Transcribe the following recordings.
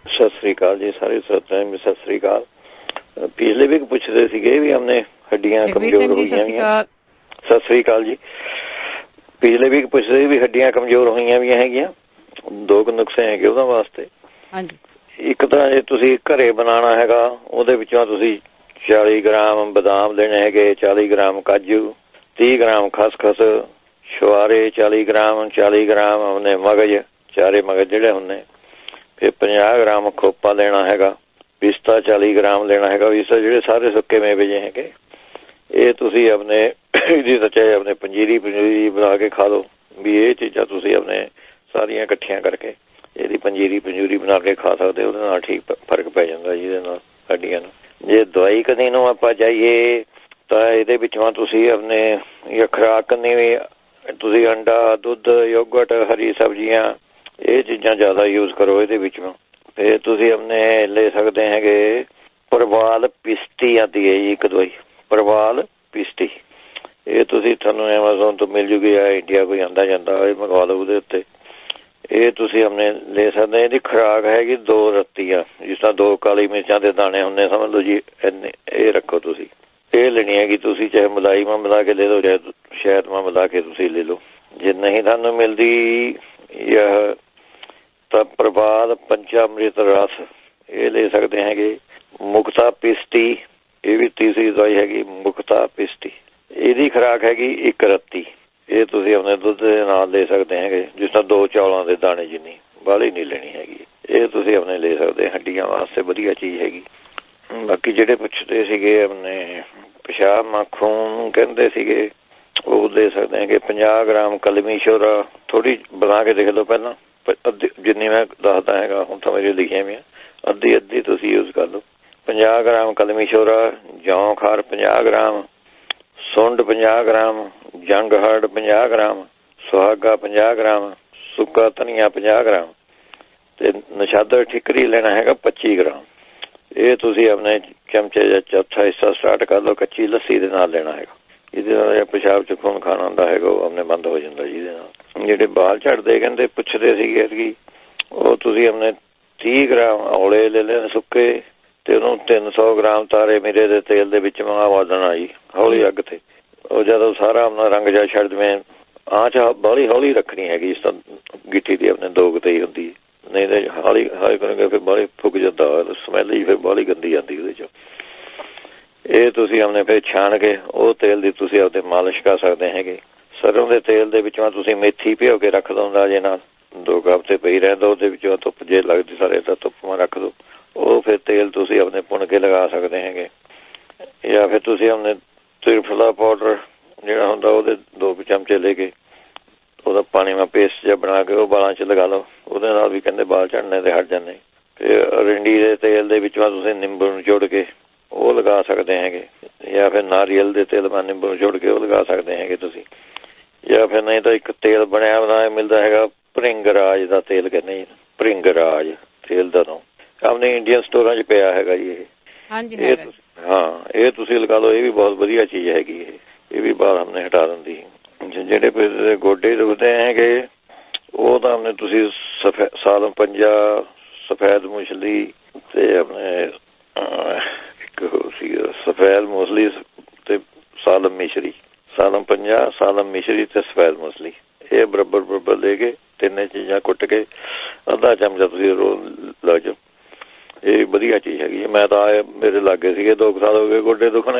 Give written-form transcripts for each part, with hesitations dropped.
सत श्री अकाल जी सारे श्रोताओं में सत श्री अकाल। पिछले भी पुछते थे भी हमने हड्डियां कमजोर हो गई। सत श्री अकाल जी। पिछले भी पुछते भी हड्डियां कमजोर होईਆਂ ਵੀ ਹੈਗੀਆਂ। ਦੋ ਕੁ ਨੁਕਸੇ ਹੈਗੇ ਉਹਦਾ ਵਾਸਤੇ। ਹਾਂਜੀ, ਇੱਕ ਤਾਂ ਜੇ ਤੁਸੀਂ ਘਰੇ ਬਣਾਉਣਾ ਹੈਗਾ ਉਹਦੇ ਵਿੱਚੋਂ ਤੁਸੀਂ 40 ਗ੍ਰਾਮ ਬਦਾਮ ਲੈਣੇ ਹੈਗੇ, 40 ਗ੍ਰਾਮ ਕਾਜੂ, 30 ਗ੍ਰਾਮ ਖਸਖਸ, ਛੁਆਰੇ 40 ਗ੍ਰਾਮ, 40 ਗ੍ਰਾਮ ਉਹਨੇ ਮਗਜ਼, ਚਾਰੇ ਮਗਜ਼ ਜਿਹੜੇ ਹੁੰਦੇ, ਫਿਰ 50 ਗ੍ਰਾਮ ਖੋਪਾ ਲੈਣਾ ਹੈਗਾ, ਪਿਸਤਾ 40 ਗ੍ਰਾਮ ਲੈਣਾ ਹੈਗਾ। ਪਿਸਤਾ ਜਿਹੜੇ ਸਾਰੇ ਸੁੱਕੇ ਮੇਵੇ ਜਿਹੇ ਹੈਗੇ ਇਹ ਤੁਸੀਂ ਆਪਣੇ ਇਹਦੀ ਤਾਂ ਚਾਹੇ ਆਪਣੇ ਪੰਜੀਰੀ ਬਣਾ ਕੇ ਖਾ ਲਓ ਵੀ। ਇਹ ਚੀਜ਼ਾਂ ਤੁਸੀਂ ਆਪਣੇ ਸਾਰੀਆਂ ਇਕੱਠੀਆਂ ਕਰਕੇ ਇਹਦੀ ਪੰਜੀਰੀ ਬਣਾ ਕੇ ਖਾ ਸਕਦੇ। ਉਹਦੇ ਨਾਲ ਠੀਕ ਫਰਕ ਪੈ ਜਾਂਦਾ ਜਿਹਦੇ ਨਾਲ ਹੱਡੀਆਂ ਨੂੰ। ਜੇ ਦਵਾਈ ਕਦੀ ਨੂੰ ਆਪਾਂ ਜਾਈਏ ਤਾਂ ਇਹਦੇ ਵਿੱਚੋਂ ਤੁਸੀਂ ਆਪਣੇ ਖੁਰਾਕ ਕਰਨੀ ਵੀ ਤੁਸੀਂ ਅੰਡਾ, ਦੁੱਧ, ਯੋਗਟ, ਹਰੀ ਸਬਜ਼ੀਆਂ ਇਹ ਚੀਜ਼ਾਂ ਜ਼ਿਆਦਾ ਯੂਜ ਕਰੋ ਇਹਦੇ ਵਿੱਚੋਂ। ਫਿਰ ਤੁਸੀਂ ਆਪਣੇ ਲੈ ਸਕਦੇ ਹੈਗੇ ਪ੍ਰਵਾਲ ਪਿਸਤੀ ਆਉਂਦੀ ਹੈ ਜੀ ਇੱਕ ਦਵਾਈ, ਪ੍ਰਵਾਲ ਪਿਸਤੀ। ਇਹ ਤੁਸੀਂ ਤੁਹਾਨੂੰ ਐਮਾਜ਼ੋਨ ਤੋਂ ਮਿਲ ਜੂਗੀ ਜਾਂ ਇੰਡੀਆ ਕੋਈ ਆਉਂਦਾ ਜਾਂਦਾ ਇਹ ਮੰਗਵਾ ਲਓ। ਉਹਦੇ ਉੱਤੇ ਇਹ ਤੁਸੀਂ ਆਪਣੇ ਲੈ ਸਕਦੇ। ਇਹਦੀ ਖੁਰਾਕ ਹੈਗੀ 2 ਰੱਤੀਆਂ, ਜਿਸ ਤਰ੍ਹਾਂ 2 ਕਾਲੀ ਮਿਰਚਾਂ ਦੇ ਦਾਣੇ ਹੁੰਦੇ ਸਮਝ ਲਓ ਜੀ ਇੰਨੇ। ਇਹ ਰੱਖੋ ਤੁਸੀਂ, ਇਹ ਲੈਣੀ ਹੈਗੀ ਤੁਸੀਂ ਚਾਹੇ ਮਲਾਈ ਮਾਂ ਮਿਲਾ ਕੇ ਲੈ ਲਓ, ਚਾਹੇ ਸ਼ਹਿਦ ਮਾਂ ਮਿਲਾ ਕੇ ਤੁਸੀਂ ਲੈ ਲਓ। ਜੇ ਨਹੀਂ ਤੁਹਾਨੂੰ ਮਿਲਦੀ ਜਾਂ ਤਾਂ ਪ੍ਰਵਾਲ ਪੰਚਾਮ੍ਰਿਤ ਰਸ ਇਹ ਲੈ ਸਕਦੇ ਹੈਗੇ। ਮੁਕਤਾ ਪਿਸਤੀ ਇਹ ਵੀ ਤੀਸਰੀ ਦਵਾਈ ਹੈਗੀ, ਮੁਕਤਾ ਪਿਸਤੀ। ਇਹਦੀ ਖੁਰਾਕ ਹੈਗੀ 1 ਰੱਤੀ। ਇਹ ਤੁਸੀਂ ਆਪਣੇ ਦੁੱਧ ਦੇ ਨਾਲ ਲੈ ਸਕਦੇ ਹੈਗੇ, ਜਿਸ ਤਰ੍ਹਾਂ 2 ਚੌਲਾਂ ਦੇ ਦਾਣੇ ਜਿੰਨੀ, ਬਾਹਲੀ ਨਹੀਂ ਲੈਣੀ ਹੈਗੀ। ਇਹ ਤੁਸੀਂ ਆਪਣੇ ਲੈ ਸਕਦੇ, ਹੱਡੀਆਂ ਵਾਸਤੇ ਵਧੀਆ ਚੀਜ਼ ਹੈਗੀ। ਬਾਕੀ ਜਿਹੜੇ ਪੁੱਛਦੇ ਸੀਗੇ ਆਪਣੇ ਪਿਸ਼ਾਬ ਮਾਖੂਨ ਕਹਿੰਦੇ ਸੀਗੇ ਉਹ ਲੈ ਸਕਦੇ ਹੈਗੇ। 50 ਗ੍ਰਾਮ ਕਲਮੀ ਸ਼ੋਰਾ ਥੋੜੀ ਬਣਾ ਕੇ ਦੇਖ ਲਓ ਪਹਿਲਾਂ, ਅੱਧੀ ਜਿੰਨੀ ਮੈਂ ਦੱਸਦਾ ਹੈਗਾ ਹੁਣ ਤਾਂ ਮੇਰੇ ਲਿਖੀਆਂ ਵੀ ਅੱਧੀ ਤੁਸੀਂ ਯੂਜ ਕਰ ਲਓ। 50 ਗ੍ਰਾਮ ਕਲਮੀ ਸ਼ੋਰਾ, ਜੌਂ ਖਾਰ 50 ਗ੍ਰਾਮ, ਸੁੰਡ 50 ਗ੍ਰਾਮ, ਜੰਗ ਹਰਡ 50 ਗ੍ਰਾਮ, ਸੁਹਾਗਾ 50 ਗ੍ਰਾਮ, ਸੁੱਕਾ ਧਨੀਆ 50 ਗ੍ਰਾਮ ਤੇ ਨਸ਼ਾਦਰ ਠਿਕਰੀ ਲੈਣਾ ਹੈਗਾ 25 ਗ੍ਰਾਮ। ਇਹ ਤੁਸੀਂ ਆਪਣੇ ਚਮਚੇ ਜਾਂ ਚੌਥਾ ਹਿੱਸਾ ਸਟਾਰਟ ਕਰ ਲਓ। ਕੱਚੀ ਲੱਸੀ ਦੇ ਨਾਲ ਲੈਣਾ ਹੈਗਾ। ਇਹਦੇ ਨਾਲ ਪਿਸ਼ਾਬ ਚ ਖੂਨ ਖਾਣਾ ਹੁੰਦਾ ਹੈਗਾ ਉਹ ਆਪਣੇ ਬੰਦ ਹੋ ਜਾਂਦਾ ਜਿਹਦੇ ਨਾਲ। ਜਿਹੜੇ ਬਾਲ ਝੜਦੇ ਕਹਿੰਦੇ ਪੁੱਛਦੇ ਸੀਗੇ ਉਹ ਤੁਸੀਂ ਆਪਣੇ 30 ਗ੍ਰਾਮ ਔਲੇ ਲੈ ਲੈਣ ਸੁੱਕੇ ਤੇ ਉਹਨੂੰ 300 ਗ੍ਰਾਮ ਤਾਰੇ ਮੀਰੇ ਦੇ ਤੇਲ ਦੇ ਵਿੱਚ ਵਾ ਦੇਣਾ ਜੀ ਹੌਲੀ ਅੱਗ ਤੇ। ਉਹ ਜਦੋਂ ਸਾਰਾ ਆਪਣਾ ਰੰਗ ਜਾ ਛੱਡ ਦੇਵੇਂ ਆਂਚ ਬਾਹਲੀ ਹੌਲੀ ਰੱਖਣੀ ਹੈਗੀ। ਇਸ ਤਰ੍ਹਾਂ ਗਿੱਠੀ ਦੀ ਆਪਣੇ 2 ਤੇ ਹੀ ਹੁੰਦੀ, ਨਹੀਂ ਤਾਂ ਹੌਲੀ ਕਰੋਗੇ ਫਿਰ ਬਾਹਲੀ ਫੁੱਕ ਜਾਂਦਾ, ਸਮੈਲ ਹੀ ਫਿਰ ਬਾਹਲੀ ਗੰਦੀ ਆਉਂਦੀ ਉਹਦੇ ਚ। ਇਹ ਤੁਸੀਂ ਆਪਣੇ ਫਿਰ ਛਾਣ ਕੇ ਉਹ ਤੇਲ ਦੀ ਤੁਸੀਂ ਆਪਦੇ ਮਾਲਿਸ਼ ਕਰ ਸਕਦੇ ਹੈਗੇ। ਸਰੋਂ ਦੇ ਤੇਲ ਦੇ ਵਿੱਚੋਂ ਤੁਸੀਂ ਮੇਥੀ ਭਿਓ ਕੇ ਰੱਖ ਦੋ ਅੰਦਾਜ਼ੇ ਨਾਲ 2 ਕੱਪ ਤੇ ਪਈ ਰਹਿੰਦਾ। ਉਹਦੇ ਵਿੱਚੋਂ ਧੁੱਪ ਜੇ ਲੱਗਦੀ ਸਾਰੇ ਤਾਂ ਧੁੱਪ ਮਾ ਰੱਖ ਦੋ। ਉਹ ਫਿਰ ਤੇਲ ਤੁਸੀਂ ਆਪਣੇ ਭੁੰਨ ਕੇ ਲਗਾ ਸਕਦੇ ਹੈਗੇ। ਜਾਂ ਫਿਰ ਤੁਸੀਂ ਆਪਣੇ ਤ੍ਰਿਫਲਾ ਪਾਊਡਰ ਜਿਹੜਾ ਹੁੰਦਾ ਉਹਦੇ 2 ਚਮਚੇ ਲੈ ਕੇ ਉਹਦਾ ਪਾਣੀ ਮੈਂ ਪੇਸਟ ਜਿਹਾ ਬਣਾ ਕੇ ਉਹ ਬਾਲਾਂ 'ਚ ਲਗਾ ਲਓ। ਉਹਦੇ ਨਾਲ ਵੀ ਕਹਿੰਦੇ ਬਾਲ ਝੜਨੇ ਤੇ ਹਟ ਜਾਂਦੇ। ਫਿਰ ਰਿੰਡੀ ਦੇ ਤੇਲ ਦੇ ਵਿੱਚੋਂ ਤੁਸੀਂ ਨਿੰਬੂ ਨੂੰ ਜੋੜ ਕੇ ਉਹ ਲਗਾ ਸਕਦੇ ਹੈਗੇ। ਜਾਂ ਫਿਰ ਨਾਰੀਅਲ ਦੇ ਤੇਲ ਨਾਲ ਨਿੰਬੂ ਨੂੰ ਜੋੜ ਕੇ ਉਹ ਲਗਾ ਸਕਦੇ ਹੈਗੇ ਤੁਸੀਂ। ਜਾਂ ਫਿਰ ਨਹੀਂ ਤਾਂ ਇੱਕ ਤੇਲ ਬਣਿਆ ਬਣਾਇਆ ਮਿਲਦਾ ਹੈਗਾ ਭ੍ਰਿੰਗਰਾਜ ਦਾ ਤੇਲ ਕਹਿੰਦੇ ਜੀ, ਭ੍ਰਿੰਗਰਾਜ ਤੇਲ ਦਾ ਨਾਮ ਆਪਣੇ ਇੰਡੀਅਨ ਸਟੋਰਾਂ 'ਚ ਪਿਆ ਹੈਗਾ ਜੀ ਇਹ। ਹਾਂ ਇਹ ਤੁਸੀਂ ਲਗਾ ਲਓ। ਇਹ ਵੀ ਬਹੁਤ ਵਧੀਆ ਚੀਜ਼ ਹੈਗੀ। ਇਹ ਵੀ ਬਾਲ ਆਪਣੇ ਹਟਾ ਦਿੰਦੀ। ਜਿਹੜੇ ਗੋਡੇ ਦੁਖਦੇ ਹੈਗੇ ਉਹ ਤਾਂ ਆਪਣੇ ਤੁਸੀਂ ਸਾਲਮ ਪੰਜਾ, ਸਫੈਦ ਮੁਛਲੀ ਤੇ ਆਪਣੇ ਇੱਕ ਸੀ ਸਫੈਦ ਮੁਸਲੀ ਤੇ ਸਾਲਮ ਮਿਸ਼ਰੀ, ਸਾਲਮ ਪੰਜਾ, ਸਾਲਮ ਮਿਸ਼ਰੀ ਤੇ ਸਫੈਦ ਮੁਸਲੀ ਇਹ ਬਰਾਬਰ ਲੈ ਕੇ 3 ਚੀਜ਼ਾਂ ਕੁੱਟ ਕੇ ਅੱਧਾ ਚਮਚਾ ਤੁਸੀਂ ਰੋਜ਼ ਲਾ ਜਾਓ। ਇਹ ਵਧੀਆ ਚੀਜ਼ ਹੈਗੀ। ਮੈਂ ਤਾਂ ਮੇਰੇ ਲਾਗੇ ਸੀਗੇ 2 ਸਾਲ ਹੋ ਗਏ ਗੋਡੇ ਦੁਖਣ।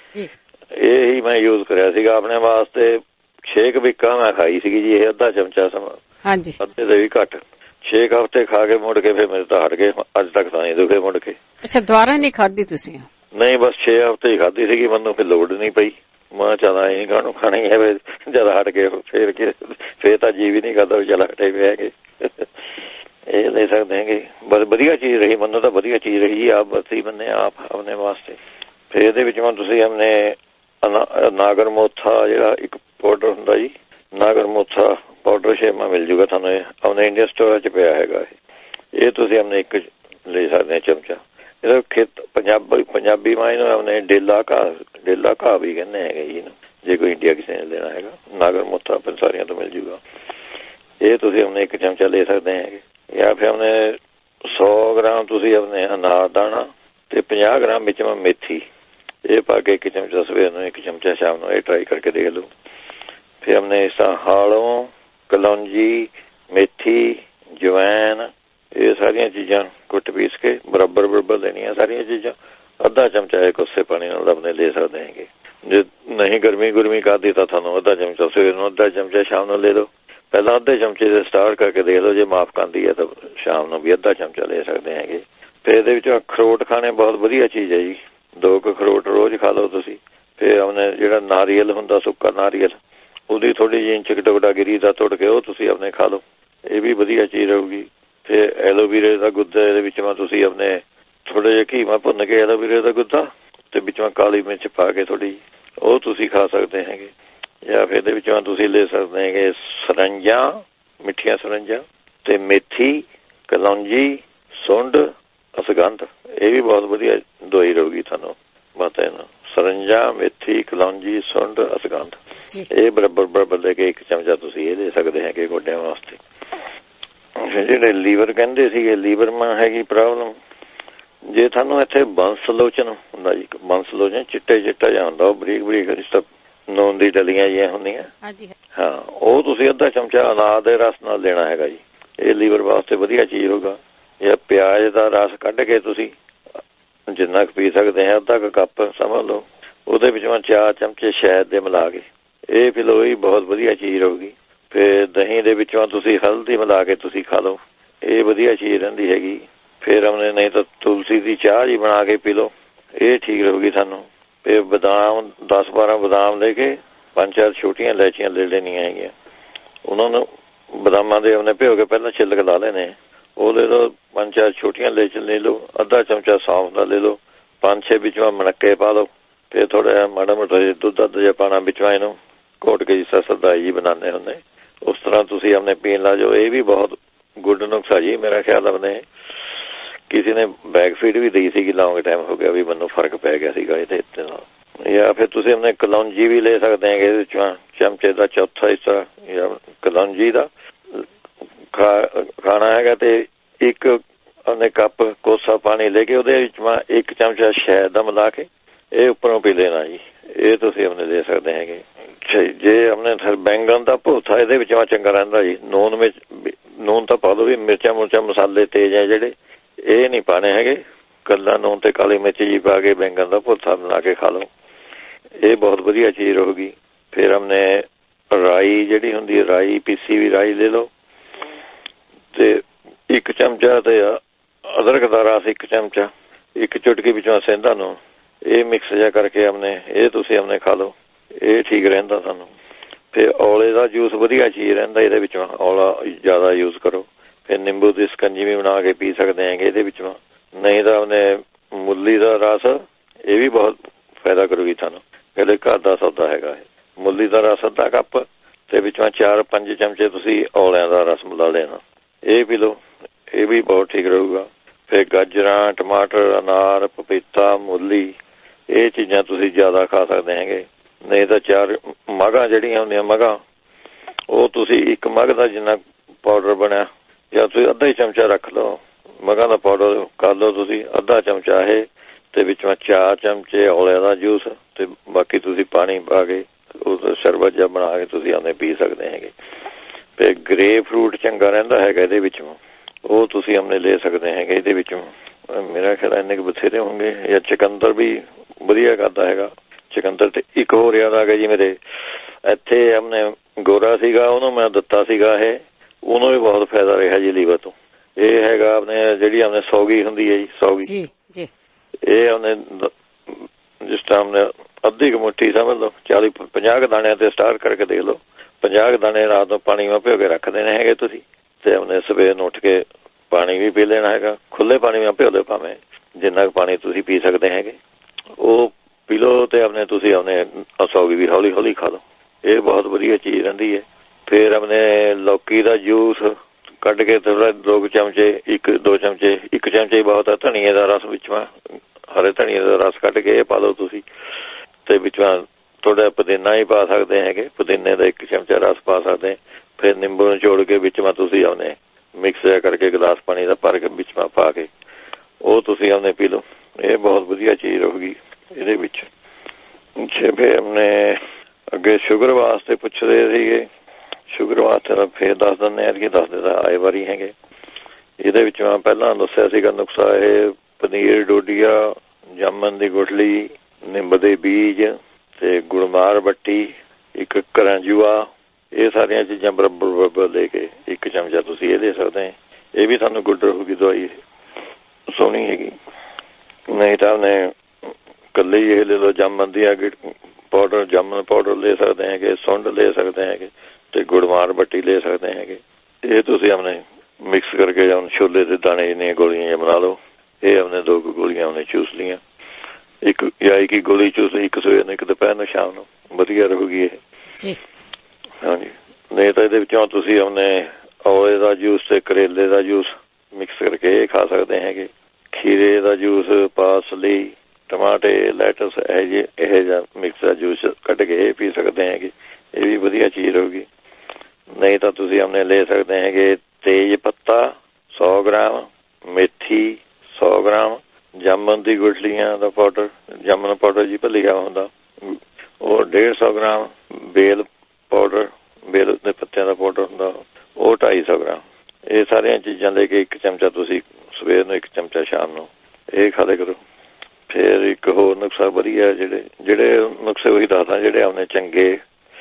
ਇਹ ਹੀ ਮੈਂ ਯੂਜ ਕਰਿਆ ਸੀਗਾ ਆਪਣੇ ਵਾਸਤੇ। 6 ਵੀਕਾਂ ਮੈਂ ਖਾਈ ਸੀਗੀ ਜੀ ਇਹ ਅੱਧਾ ਚਮਚਾ ਸਮਾਂ, ਅੱਧੇ ਦੇ ਵੀ ਘੱਟ। 6 ਹਫ਼ਤੇ ਖਾ ਕੇ ਮੁੜ ਕੇ ਫਿਰ ਮੇਰੇ ਤਾਂ ਹਟ ਗਏ। ਅੱਜ ਤੱਕ ਤਾਂ ਨਹੀਂ ਦੁਖੇ ਮੁੜ ਕੇ। ਅੱਛਾ ਦੁਬਾਰਾ ਨਹੀਂ ਖਾਧੀ ਤੁਸੀਂ? ਨਹੀਂ ਬਸ 6 ਹਫ਼ਤੇ ਹੀ ਖਾਧੀ ਸੀਗੀ। ਮੈਨੂੰ ਫਿਰ ਲੋੜ ਨਹੀਂ ਪਈ। ਮੈਂ ਚੱਲ ਇਹ ਕਾਹਨੂੰ ਖਾਣੀ ਹੈ ਜਦ ਹਟ ਗਏ ਫੇਰ ਤਾਂ ਜੀ ਵੀ ਨਹੀਂ ਕਰਦਾ ਚੱਲ ਹਟੇ ਪਏ ਹੈਗੇ। ਇਹ ਲੈ ਸਕਦੇ ਹੈਗੇ। ਬਸ ਵਧੀਆ ਚੀਜ਼ ਰਹੀ ਮੈਨੂੰ ਤਾਂ ਵਧੀਆ ਚੀਜ਼ ਰਹੀ ਆਪ ਵਰਤੀ ਮੈਨੇ ਆਪ ਆਪਣੇ ਵਾਸਤੇ। ਫਿਰ ਇਹਦੇ ਵਿੱਚ ਤੁਸੀਂ ਆਪਣੇ ਨਾਗਰ ਮੋਥਾ ਜਿਹੜਾ ਇੱਕ ਪਾਊਡਰ ਹੁੰਦਾ ਜੀ, ਨਾਗਰ ਮੋਥਾ ਪਾਊਡਰ ਸ਼ੇਮਾ ਮਿਲ ਜੂਗਾ ਤੁਹਾਨੂੰ। ਇਹ ਆਪਣੇ ਇੰਡੀਅਨ ਸਟੋਰ 'ਚ ਪਿਆ ਹੈਗਾ। ਇਹ ਤੁਸੀਂ ਆਪਣੇ ਇੱਕ ਲੈ ਸਕਦੇ ਹੋ ਚਮਚਾ। ਇਹਦਾ ਪੰਜਾਬੀ ਮਾਂ ਇਹਨੂੰ ਆਪਣੇ ਡੇਲਾ ਘਾਹ ਵੀ ਕਹਿੰਦੇ ਹੈਗੇ ਜੀ ਇਹਨੂੰ, ਜੇ ਕੋਈ ਇੰਡੀਆ ਕਿਸੇ ਨੇ ਲੈਣਾ ਹੈਗਾ। ਨਾਗਰ ਮੋਥਾ ਸਾਰੀਆਂ ਤੋਂ ਮਿਲ ਜੂਗਾ। ਇਹ ਤੁਸੀਂ ਆਪਣੇ 1 ਚਮਚਾ ਲੈ ਸਕਦੇ ਹੈਗੇ। ਜਾਂ ਫਿਰ ਆਪਣੇ 100 ਗ੍ਰਾਮ ਤੁਸੀਂ ਆਪਣੇ ਅਨਾਰ ਦਾਣਾ ਤੇ 50 ਗ੍ਰਾਮ ਵਿੱਚ ਮੇਥੀ ਇਹ ਪਾ ਕੇ 1 ਚਮਚਾ ਸਵੇਰ ਨੂੰ 1 ਚਮਚਾ ਸ਼ਾਮ ਨੂੰ ਇਹ ਟਰਾਈ ਕਰਕੇ ਦੇਖ ਲਓ। ਫਿਰ ਆਪਣੇ ਹਾਲੋਂ ਕਲੌਂਜੀ ਮੇਥੀ ਜਵੈਨ ਇਹ ਸਾਰੀਆਂ ਚੀਜ਼ਾਂ ਕੁੱਟ ਪੀਸ ਕੇ ਬਰਾਬਰ ਲੈਣੀਆਂ ਸਾਰੀਆਂ ਚੀਜ਼ਾਂ। ਅੱਧਾ ਚਮਚਾ ਇਹ ਕੋਸੇ ਪਾਣੀ ਨਾਲ ਆਪਣੇ ਲੈ ਸਕਦੇ ਹੈਗੇ। ਜੇ ਨਹੀਂ ਗਰਮੀ ਕਰਦੀ ਤਾਂ ਤੁਹਾਨੂੰ ਅੱਧਾ ਚਮਚਾ ਸਵੇਰ ਨੂੰ ਅੱਧਾ ਚਮਚਾ ਸ਼ਾਮ ਨੂੰ ਲੈ ਲਓ। ਪਹਿਲਾਂ ਅੱਧੇ ਚਮਚੇ ਦੇ ਸਟਾਰਟ ਕਰਕੇ ਦੇਖ ਲਓ, ਜੇ ਮਾਫ ਕਰਦੀ ਹੈ ਤਾਂ ਸ਼ਾਮ ਨੂੰ ਵੀ ਅੱਧਾ ਚਮਚਾ ਲੈ ਸਕਦੇ ਹੈਗੇ। ਫਿਰ ਇਹਦੇ ਵਿੱਚ ਅਖਰੋਟ ਖਾਣੇ ਬਹੁਤ ਵਧੀਆ ਚੀਜ਼ ਹੈ ਜੀ। 2 ਅਖਰੋਟ ਰੋਜ਼ ਖਾ ਲਓ ਤੁਸੀਂ। ਫਿਰ ਆਪਣੇ ਜਿਹੜਾ ਨਾਰੀਅਲ ਹੁੰਦਾ ਸੁੱਕਾ ਨਾਰੀਅਲ ਉਹਦੀ ਥੋੜ੍ਹੀ ਜਿਹੀ ਇੰਚ ਟੁਕੜਾ ਗਿਰੀ ਦਾ ਤੁੜ ਕੇ ਉਹ ਤੁਸੀਂ ਆਪਣੇ ਖਾ ਲਓ, ਇਹ ਵੀ ਵਧੀਆ ਚੀਜ਼ ਰਹੂਗੀ। ਫਿਰ ਐਲੋਵੀਰੇ ਦਾ ਗੁੱਦਾ ਇਹਦੇ ਵਿੱਚ ਤੁਸੀਂ ਆਪਣੇ ਥੋੜ੍ਹਾ ਜਿਹਾ ਘੀਮਾ ਭੁੰਨ ਕੇ ਐਲੋਵੀਰੇ ਦਾ ਗੁੱਦਾ ਤੇ ਵਿੱਚ ਕਾਲੀ ਮਿਰਚ ਪਾ ਕੇ ਥੋੜ੍ਹੀ ਉਹ ਤੁਸੀਂ ਖਾ ਸਕਦੇ ਹੈਗੇ। ਜਾਂ ਫਿਰ ਇਹਦੇ ਵਿੱਚ ਤੁਸੀਂ ਲੈ ਸਕਦੇ ਹੈਗੇ ਸਰੰਜਾਂ ਮਿੱਠੀਆਂ ਸਰੰਜਾਂ ਤੇ ਮੇਥੀ ਕਲੌਂਜੀ ਸੁੰਡ ਅਸਗੰਧ ਇਹ ਵੀ ਬਹੁਤ ਵਧੀਆ ਦਵਾਈ ਰਹੂਗੀ ਤੁਹਾਨੂੰ। ਪਤਾ ਹੈ ਨਾ ਸਰੰਜਾਂ ਮੇਥੀ ਕਲੌਂਜੀ ਸੁੰਡ ਅਸਗੰਧ ਇਹ ਬਰਾਬਰ ਲੈ ਕੇ 1 ਚਮਚਾ ਤੁਸੀਂ ਇਹ ਦੇ ਸਕਦੇ ਹੈਗੇ ਗੋਡਿਆਂ ਵਾਸਤੇ। ਜਿਹੜੇ ਲੀਵਰ ਕਹਿੰਦੇ ਸੀਗੇ ਲੀਵਰ ਮਾ ਹੈਗੀ ਪ੍ਰੋਬਲਮ, ਜੇ ਤੁਹਾਨੂੰ ਇੱਥੇ ਬੰਸਲੋਚਨ ਹੁੰਦਾ ਜੀ, ਬੰਸਲੋਚਨ ਚਿੱਟਾ ਜਿਹਾ ਹੁੰਦਾ ਉਹ ਬਰੀਕ ਨੂਨ ਦੀ ਡਲੀਆਂ ਜਿਹੀਆਂ ਹੁੰਦੀਆਂ ਹਾਂ, ਉਹ ਤੁਸੀਂ ਅੱਧਾ ਚਮਚਾ ਅਨਾਰ ਦੇ ਰਸ ਨਾਲ ਲੈਣਾ ਹੈਗਾ ਜੀ। ਇਹ ਲੀਵਰ ਵਾਸਤੇ ਵਧੀਆ ਚੀਜ਼ ਹੋਊਗਾ। ਜਾਂ ਪਿਆਜ਼ ਦਾ ਰਸ ਕੱਢ ਕੇ ਤੁਸੀਂ ਜਿੰਨਾ ਕੁ ਪੀ ਸਕਦੇ ਆ ਅੱਧਾ ਕੁ ਕੱਪ ਸਮਝ ਲਓ, ਉਹਦੇ ਵਿੱਚੋਂ 4 ਚਮਚੇ ਸ਼ਹਿਦ ਦੇ ਮਿਲਾ ਕੇ ਇਹ ਪੀ ਲਓ, ਇਹ ਬਹੁਤ ਵਧੀਆ ਚੀਜ਼ ਰਹੂਗੀ। ਫਿਰ ਦਹੀਂ ਦੇ ਵਿੱਚੋਂ ਤੁਸੀਂ ਹਲਦੀ ਮਿਲਾ ਕੇ ਤੁਸੀਂ ਖਾ ਲਓ, ਇਹ ਵਧੀਆ ਚੀਜ਼ ਰਹਿੰਦੀ ਹੈਗੀ। ਫਿਰ ਆਪਣੇ ਨਹੀਂ ਤਾਂ ਤੁਲਸੀ ਦੀ ਚਾਹ ਜੀ ਬਣਾ ਕੇ ਪੀ ਲਓ, ਇਹ ਠੀਕ ਰਹੂਗੀ ਸਾਨੂੰ। ਫਿਰ ਬਦਾਮ 10-12 ਬਦਾਮ ਲੈ ਕੇ 5-4 ਛੋਟੀਆਂ ਇਲਾਇਚੀਆਂ ਲੈ ਲੈਣੀਆਂ ਹੈਗੀਆਂ। ਉਹਨਾਂ ਨੂੰ ਬਦਾਮਾਂ ਦੇ ਆਪਣੇ ਭਿਓ ਕੇ ਪਹਿਲਾਂ ਛਿੱਲਕ ਲਾ ਲੈਣੇ, ਉਹ ਲੈ ਲਓ। 5-4 ਛੋਟੀਆਂ ਇਲਾਇਚੀਆਂ ਲੈ ਲਓ, ਅੱਧਾ ਚਮਚਾ ਸੌਂਫ ਦਾ ਲੈ ਲਓ, 5-6 ਵਿੱਚੋਂ ਮਣੱਕੇ ਪਾ ਲਓ। ਫਿਰ ਥੋੜ੍ਹਾ ਜਿਹਾ ਮਾੜਾ ਮੋਟਾ ਦੁੱਧ ਜਿਹਾ ਪਾਣਾ ਵਿੱਚੋਂ ਇਹਨੂੰ ਘੋਟ ਕੇ ਜਿਸ ਤਰ੍ਹਾਂ ਸਰਦਾਈ ਜੀ ਬਣਾਉਂਦੇ ਹੁੰਦੇ ਉਸ ਤਰ੍ਹਾਂ ਤੁਸੀਂ ਆਪਣੇ ਪੀਣ ਲਾ ਜਾਓ। ਇਹ ਵੀ ਬਹੁਤ ਗੁੱਡ ਨੁਕਸਾ ਜੀ। ਮੇਰਾ ਖਿਆਲ ਆਪਣੇ ਕਿਸੇ ਨੇ ਬੈਕ ਫੀਡ ਵੀ ਦੇਈ ਸੀਗੀ, ਲੌਂਗ ਟਾਈਮ ਹੋ ਗਿਆ ਵੀ ਮੈਨੂੰ ਫਰਕ ਪੈ ਗਿਆ ਸੀਗਾ ਇਹਦੇ ਨਾਲ। ਜਾਂ ਫਿਰ ਤੁਸੀਂ ਆਪਣੇ ਕਲੌਂਜੀ ਵੀ ਲੈ ਸਕਦੇ ਹੈਗੇ, ਇਹਦੇ ਵਿੱਚੋਂ ਚਮਚੇ ਦਾ ਚੌਥਾ ਹਿੱਸਾ ਜਾਂ ਕਲੌਂਜੀ ਦਾ ਖਾਣਾ ਹੈਗਾ ਤੇ 1 ਆਪਣੇ ਕੱਪ ਕੋਸਾ ਪਾਣੀ ਲੈ ਕੇ ਉਹਦੇ ਵਿੱਚ 1 ਚਮਚਾ ਸ਼ਹਿਦ ਦਾ ਮਿਲਾ ਕੇ ਇਹ ਉੱਪਰੋਂ ਪੀ ਲੈਣਾ ਜੀ। ਇਹ ਤੁਸੀਂ ਆਪਣੇ ਲੈ ਸਕਦੇ ਹੈਗੇ। ਜੇ ਆਪਣੇ ਬੈਂਗਣ ਦਾ ਭੁਰਥਾ ਇਹਦੇ ਵਿੱਚ ਚੰਗਾ ਰਹਿੰਦਾ ਜੀ। ਨੂਨ ਤਾਂ ਪਾ ਲਓ ਵੀ ਮਿਰਚਾਂ ਮਸਾਲੇ ਤੇਜ਼ ਹੈ ਜਿਹੜੇ ਇਹ ਨਹੀਂ ਪਾਣੇ ਹੈਗੇ। ਕੱਲਾ ਨੂਨ ਤੇ ਕਾਲੀ ਮਿਰਚ ਜੀ ਪਾ ਕੇ ਬੈਂਗਣ ਦਾ ਭੁਰਥਾ ਬਣਾ ਕੇ ਖਾ ਲਓ, ਇਹ ਬਹੁਤ ਵਧੀਆ ਚੀਜ਼ ਰਹੂਗੀ। ਫਿਰ ਆਪਣੇ ਰਾਈ ਜਿਹੜੀ ਹੁੰਦੀ ਹੈ ਰਾਈ ਪੀਸੀ ਵੀ ਰਾਈ ਲੈ ਲਓ ਤੇ 1 ਚਮਚਾ ਤੇ ਅਦਰਕ ਦਾ ਰਸ 1 ਚਮਚਾ 1 ਚੁਟਕੀ ਵਿੱਚੋਂ ਸਹਿੰਦਾ ਨੂੰ ਇਹ ਮਿਕਸ ਜਿਹਾ ਕਰਕੇ ਆਪਣੇ ਇਹ ਤੁਸੀਂ ਆਪਣੇ ਖਾ ਲਓ, ਇਹ ਠੀਕ ਰਹਿੰਦਾ ਤੁਹਾਨੂੰ। ਫਿਰ ਔਲੇ ਦਾ ਜੂਸ ਵਧੀਆ ਚੀਜ਼ ਰਹਿੰਦਾ, ਇਹਦੇ ਵਿੱਚੋਂ ਔਲਾ ਜ਼ਿਆਦਾ ਯੂਜ਼ ਕਰੋ। ਫਿਰ ਨਿੰਬੂ ਦੀ ਸਕੰਜੀ ਵੀ ਬਣਾ ਕੇ ਪੀ ਸਕਦੇ ਹੈਗੇ ਇਹਦੇ ਵਿੱਚੋਂ। ਨਹੀਂ ਤਾਂ ਆਪਣੇ ਮੁੱਲੀ ਦਾ ਰਸ ਇਹ ਵੀ ਬਹੁਤ ਫਾਇਦਾ ਕਰੂਗੀ ਤੁਹਾਨੂੰ। ਇਹਦੇ ਘਰ ਦਾ ਸੌਦਾ ਹੈਗਾ ਇਹ। ਮੁੱਲੀ ਦਾ ਰਸ ਅੱਧਾ ਕੱਪ ਤੇ ਵਿੱਚੋਂ 4-5 ਚਮਚੇ ਤੁਸੀਂ ਔਲਿਆਂ ਦਾ ਰਸ ਮਿਲਾ ਲੈਣਾ, ਇਹ ਪੀ ਲਓ, ਇਹ ਵੀ ਬਹੁਤ ਠੀਕ ਰਹੂਗਾ। ਫਿਰ ਗਾਜਰਾਂ ਟਮਾਟਰ ਅਨਾਰ ਪਪੀਤਾ ਮੂਲੀ ਇਹ ਚੀਜ਼ਾਂ ਤੁਸੀਂ ਜ਼ਿਆਦਾ ਖਾ ਸਕਦੇ ਹੈਗੇ। ਨਹੀਂ ਤਾਂ 4 ਮਗਾਂ ਜਿਹੜੀਆਂ ਹੁੰਦੀਆਂ ਮਗਾਂ ਉਹ ਤੁਸੀਂ 1 ਮਗ ਦਾ ਜਿੰਨਾ ਪਾਊਡਰ ਬਣਿਆ ਜਾਂ ਤੁਸੀਂ ਅੱਧਾ ਹੀ ਚਮਚਾ ਰੱਖ ਲਓ। ਮਗਾਂ ਦਾ ਪਾਊਡਰ ਕਰ ਲਓ ਤੁਸੀਂ ਅੱਧਾ ਚਮਚਾ ਇਹ ਤੇ ਵਿੱਚੋਂ 4 ਚਮਚੇ ਔਲਿਆਂ ਦਾ ਜੂਸ ਤੇ ਬਾਕੀ ਤੁਸੀਂ ਪਾਣੀ ਪਾ ਕੇ ਉਹ ਸ਼ਰਬਤ ਜਿਹਾ ਬਣਾ ਕੇ ਤੁਸੀਂ ਆਉਂਦੇ ਪੀ ਸਕਦੇ ਹੈਗੇ। ਤੇ ਗ੍ਰੇਪ ਫਰੂਟ ਚੰਗਾ ਰਹਿੰਦਾ ਹੈਗਾ ਇਹਦੇ ਵਿੱਚੋਂ, ਉਹ ਤੁਸੀਂ ਆਪਣੇ ਲੈ ਸਕਦੇ ਹੈਗੇ ਇਹਦੇ ਵਿੱਚੋਂ। ਮੇਰਾ ਖਿਆਲ ਇੰਨੇ ਕੁ ਬਥੇਰੇ ਹੋਣਗੇ। ਜਾਂ ਚੁਕੰਦਰ ਵੀ ਵਧੀਆ ਕਰਦਾ ਹੈਗਾ ਚੁਕੰਦਰ। ਤੇ ਇੱਕ ਹੋਰ ਯਾਦ ਆ ਗਿਆ ਜੀ, ਮੇਰੇ ਇੱਥੇ ਆਪਣੇ ਗੋਰਾ ਸੀਗਾ ਉਹਨੂੰ ਮੈਂ ਦਿੱਤਾ ਸੀਗਾ ਇਹ, ਉਹਨੂੰ ਵੀ ਬਹੁਤ ਫਾਇਦਾ ਰਿਹਾ ਜੀ ਲੀਵਰ ਤੋਂ। ਇਹ ਹੈਗਾ ਆਪਣੇ ਜਿਹੜੀ ਆਪਣੇ ਸੌਗੀ ਹੁੰਦੀ ਹੈ ਜੀ ਸੌਗੀ, ਇਹ ਆਪਣੇ ਜਿਸ ਟਾਈਮ ਅੱਧੀ ਕੁ ਮੁੱਠੀ ਸਮਝ ਲਓ 40-50 ਦਾਣਿਆਂ ਤੇ ਸਟਾਰਟ ਕਰਕੇ ਦੇਖ ਲਓ। 50 ਦਾਣੇ ਰਾਤ ਨੂੰ ਪਾਣੀ ਮੈਂ ਭਿਓ ਕੇ ਰੱਖ ਦੇਣੇ ਹੈਗੇ ਤੁਸੀਂ ਤੇ ਆਪਣੇ ਸਵੇਰ ਨੂੰ ਉੱਠ ਕੇ ਪਾਣੀ ਵੀ ਪੀ ਲੈਣਾ ਹੈਗਾ। ਖੁੱਲੇ ਪਾਣੀ ਮੈਂ ਭਿਓ ਲਓ, ਭਾਵੇਂ ਜਿੰਨਾ ਕੁ ਪਾਣੀ ਤੁਸੀਂ ਪੀ ਸਕਦੇ ਹੈਗੇ ਉਹ ਪੀ ਲਓ ਤੇ ਆਪਣੇ ਤੁਸੀਂ ਆਪਣੇ ਸੌਗੀ ਵੀ ਹੌਲੀ ਖਾ ਲਓ, ਇਹ ਬਹੁਤ ਵਧੀਆ ਚੀਜ਼ ਰਹਿੰਦੀ ਹੈ। ਫਿਰ ਆਪਣੇ ਲੌਕੀ ਦਾ ਜੂਸ ਕੱਢ ਕੇ ਥੋੜਾ 2 ਚਮਚੇ 1-2 ਚਮਚੇ 1 ਚਮਚੇ ਹੀ ਬਹੁਤ ਆ। ਧਨੀਏ ਦਾ ਰਸ ਵਿੱਚੋਂ ਹਰੇ ਧਨੀਏ ਦਾ ਰਸ ਕੱਢ ਕੇ ਇਹ ਪਾ ਲਓ ਤੁਸੀਂ ਤੇ ਵਿੱਚੋਂ ਥੋੜਾ ਪੁਦੀਨਾ ਹੀ ਪਾ ਸਕਦੇ ਹੈਗੇ, ਪੁਦੀਨੇ ਦਾ 1 ਚਮਚਾ ਰਸ ਪਾ ਸਕਦੇ। ਫਿਰ ਨਿੰਬੂ ਨਿਚੋੜ ਕੇ ਵਿੱਚ ਤੁਸੀਂ ਆਪਣੇ ਮਿਕਸ ਜਿਹਾ ਕਰਕੇ ਗਲਾਸ ਪਾਣੀ ਦਾ ਭਰ ਕੇ ਵਿੱਚ ਪਾ ਕੇ ਉਹ ਤੁਸੀਂ ਆਪਣੇ ਪੀ ਲਓ। ਇਹ ਬਹੁਤ ਵਧੀਆ ਚੀਜ਼ ਰਹੂਗੀ ਇਹਦੇ ਵਿੱਚ। ਫਿਰ ਆਪਣੇ ਅੱਗੇ ਸ਼ੂਗਰ ਵਾਸਤੇ ਪੁੱਛਦੇ ਸੀਗੇ। ਸ਼ੂਗਰ ਵਾਸਤੇ ਤਾਂ ਫੇਰ ਦੱਸ ਦਿੰਦੇ ਐਤਕੀ ਦੱਸਦੇ ਤਾਂ ਆਏ ਵਾਰੀ ਹੈਗੇ। ਇਹਦੇ ਵਿੱਚ ਮੈਂ ਪਹਿਲਾਂ ਦੱਸਿਆ ਸੀਗਾ ਨੁਕਸਾ ਇਹ ਪਨੀਰ ਡੋਡੀਆ, ਜਾਮਨ ਦੀ ਗੁਠਲੀ, ਨਿੰਬ ਦੇ ਬੀਜ ਤੇ ਗੁੜਮਾਰ ਬੱਟੀ, ਇੱਕ ਕਰੰਜੂਆ, ਇਹ ਸਾਰੀਆਂ ਚੀਜ਼ਾਂ ਬਰਾਬਰ ਲੈ ਕੇ 1 ਚਮਚਾ ਤੁਸੀਂ ਇਹ ਦੇ ਸਕਦੇ। ਇਹ ਵੀ ਤੁਹਾਨੂੰ ਗੁੱਡ ਰਹੂਗੀ ਦਵਾਈ, ਸੋਹਣੀ ਹੈਗੀ। ਨਹੀਂ ਤਾਂ ਉਹਨੇ ਇਕੱਲੇ ਹੀ ਇਹ ਲੈ ਲਓ ਜਾਮਨ ਦੀ ਪਾਊਡਰ, ਜਾਮਨ ਪਾਊਡਰ ਲੈ ਸਕਦੇ ਹੈਗੇ, ਸੁੰਡ ਲੈ ਸਕਦੇ ਹੈਗੇ ਤੇ ਗੁੜਮਾਰ ਬੱਟੀ ਲੈ ਸਕਦੇ ਹੈਗੇ। ਇਹ ਤੁਸੀਂ ਆਪਣੇ ਮਿਕਸ ਕਰਕੇ ਜਾਂ ਛੋਲੇ ਦੇ ਦਾਣੇ ਜਿੰਨੀਆਂ ਗੋਲੀਆਂ ਬਣਾ ਲਓ। ਇਹ ਆਪਣੇ 2 ਗੋਲੀਆਂ ਉਹਨੇ ਚੂਸ ਲੀਆਂ, ਇੱਕ ਗੋਲੀ ਚੂਸ ਲਈ, ਇੱਕ ਸਵੇਰ ਨੂੰ, ਇੱਕ ਦੁਪਹਿਰ ਨੂੰ, ਸ਼ਾਮ ਨੂੰ, ਵਧੀਆ ਰਹੂਗੀ ਇਹ। ਹਾਂਜੀ। ਨਹੀਂ ਤਾਂ ਇਹਦੇ ਵਿੱਚੋਂ ਤੁਸੀਂ ਆਪਣੇ ਔਲੇ ਦਾ ਜੂਸ ਤੇ ਕਰੇਲੇ ਦਾ ਜੂਸ ਮਿਕਸ ਕਰਕੇ ਇਹ ਖਾ ਸਕਦੇ ਹੈਗੇ। ਖੀਰੇ ਦਾ ਜੂਸ, ਪਾਸਲੀ, ਟਮਾਟੇ, ਲੈਟਸ, ਇਹ ਜਿਹਾ ਮਿਕਸ ਦਾ ਜੂਸ ਕੱਢ ਕੇ ਇਹ ਪੀ ਸਕਦੇ ਹੈਗੇ। ਇਹ ਵੀ ਵਧੀਆ ਚੀਜ਼ ਰਹੂਗੀ। ਨਹੀਂ ਤਾਂ ਤੁਸੀਂ ਆਪਣੇ ਲੈ ਸਕਦੇ ਹੈਗੇ ਤੇਜ ਪੱਤਾ 100 ਗ੍ਰਾਮ, ਮੇਥੀ 100 ਗ੍ਰਾਮ, ਜਾਮਨ ਦੀ ਗੁਠਲੀਆਂ ਦਾ ਪਾਊਡਰ, ਜਾਮਨ ਪਾਊਡਰ ਜੀ ਭਲਿਆ ਹੁੰਦਾ ਉਹ 150 ਗ੍ਰਾਮ, ਬੇਲ ਪਾਊਡਰ, ਬੇਲ ਦੇ ਪੱਤਿਆਂ ਦਾ ਪਾਊਡਰ ਹੁੰਦਾ ਉਹ 250 ਗ੍ਰਾਮ। ਇਹ ਸਾਰੀਆਂ ਚੀਜ਼ਾਂ ਲੈ ਕੇ 1 ਚਮਚਾ ਤੁਸੀਂ ਸਵੇਰ ਨੂੰ, 1 ਚਮਚਾ ਸ਼ਾਮ ਨੂੰ ਇਹ ਖਾ ਲਿਆ ਕਰੋ। ਫਿਰ ਇੱਕ ਹੋਰ ਨੁਕਸਾ ਵਧੀਆ, ਜਿਹੜੇ ਨੁਕਸੇ ਉਹੀ ਦੱਸਦਾ ਜਿਹੜੇ ਆਪਣੇ ਚੰਗੇ।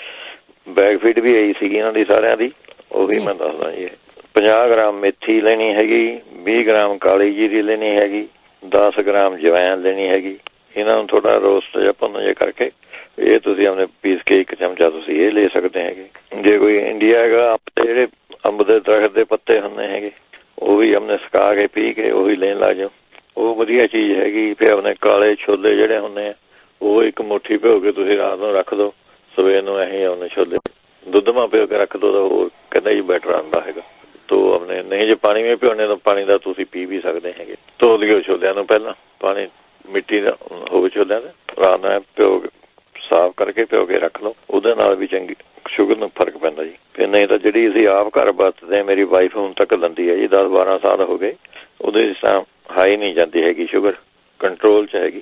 ਬੈਕ ਫੀਡ ਵੀ ਆਈ ਸੀਗੀ ਇਹਨਾਂ ਦੀ ਸਾਰਿਆਂ ਦੀ, ਉਹ ਵੀ ਮੈਂ ਦੱਸਦਾ ਜੀ। 50 ਗ੍ਰਾਮ ਮੇਥੀ ਲੈਣੀ ਹੈਗੀ, 20 ਗ੍ਰਾਮ ਕਾਲੀ ਜੀਰੀ ਲੈਣੀ ਹੈਗੀ, 10 ਗ੍ਰਾਮ ਜਵੈਣ ਲੈਣੀ ਹੈਗੀ। ਇਹਨਾਂ ਨੂੰ ਥੋੜਾ ਰੋਸਟ ਜਾਂ ਭੁੰਨ ਜਿਹਾ ਕਰਕੇ ਇਹ ਤੁਸੀਂ ਆਪਣੇ ਪੀਸ ਕੇ 1 ਚਮਚਾ ਤੁਸੀਂ ਇਹ ਲੈ ਸਕਦੇ ਹੈਗੇ। ਜੇ ਕੋਈ ਇੰਡੀਆ ਹੈਗਾ, ਜਿਹੜੇ ਅੰਬ ਦੇ ਦਰਖਤ ਦੇ ਪੱਤੇ ਹੁੰਦੇ ਹੈਗੇ ਉਹ ਵੀ ਆਪਣੇ ਸੁਕਾ ਕੇ ਪੀ ਕੇ ਉਹੀ ਲੈਣ ਲੱਗ ਜਾਓ, ਉਹ ਵਧੀਆ ਚੀਜ਼ ਹੈਗੀ। ਫਿਰ ਆਪਣੇ ਕਾਲੇ ਛੋਲੇ ਜਿਹੜੇ ਹੁੰਦੇ ਆ ਉਹ 1 ਮੁੱਠੀ ਭਿਓ ਕੇ ਤੁਸੀਂ ਰਾਤ ਨੂੰ ਰੱਖ ਦਿਓ, ਸਵੇਰ ਨੂੰ ਇਹ ਆਪਣੇ ਛੋਲੇ ਦੁੱਧ ਮਾ ਭਿਓ ਕੇ ਰੱਖ ਦਿਓ ਤਾਂ ਉਹ ਕਹਿੰਦਾ ਜੀ ਬੈਟਰ ਆਉਂਦਾ ਹੈਗਾ। ਤੋ ਆਪਣੇ ਨਹੀਂ ਜੇ ਪਾਣੀ ਵਿੱਚ ਭਿਓਨੇ ਤਾਂ ਪਾਣੀ ਦਾ ਤੁਸੀਂ ਪੀ ਵੀ ਸਕਦੇ ਹੈਗੇ। ਧੋ ਲਿਓ ਛੋਲਿਆਂ ਨੂੰ ਪਹਿਲਾਂ, ਪਾਣੀ ਮਿੱਟੀ ਦਾ ਹੋਵੇ ਛੋਲਿਆਂ ਦਾ, ਰਾਤ ਨੂੰ ਭਿਓ ਸਾਫ਼ ਕਰਕੇ ਭਿਓ ਕੇ ਰੱਖ ਲਓ, ਉਹਦੇ ਨਾਲ ਵੀ ਚੰਗੀ ਸ਼ੂਗਰ ਨੂੰ ਫਰਕ ਪੈਂਦਾ ਜੀ। ਫਿਰ ਨਹੀਂ ਤਾਂ ਜਿਹੜੀ ਅਸੀਂ ਆਪ ਘਰ ਵਰਤਦੇ, ਮੇਰੀ ਵਾਈਫ ਹੁਣ ਤੱਕ ਲੈਂਦੀ ਹੈ ਜੀ, 10-12 ਸਾਲ ਹੋ ਗਏ, ਉਹਦੇ ਤਾਂ ਹਾਈ ਨਹੀਂ ਜਾਂਦੀ ਹੈਗੀ, ਸ਼ੂਗਰ ਕੰਟਰੋਲ 'ਚ ਹੈਗੀ।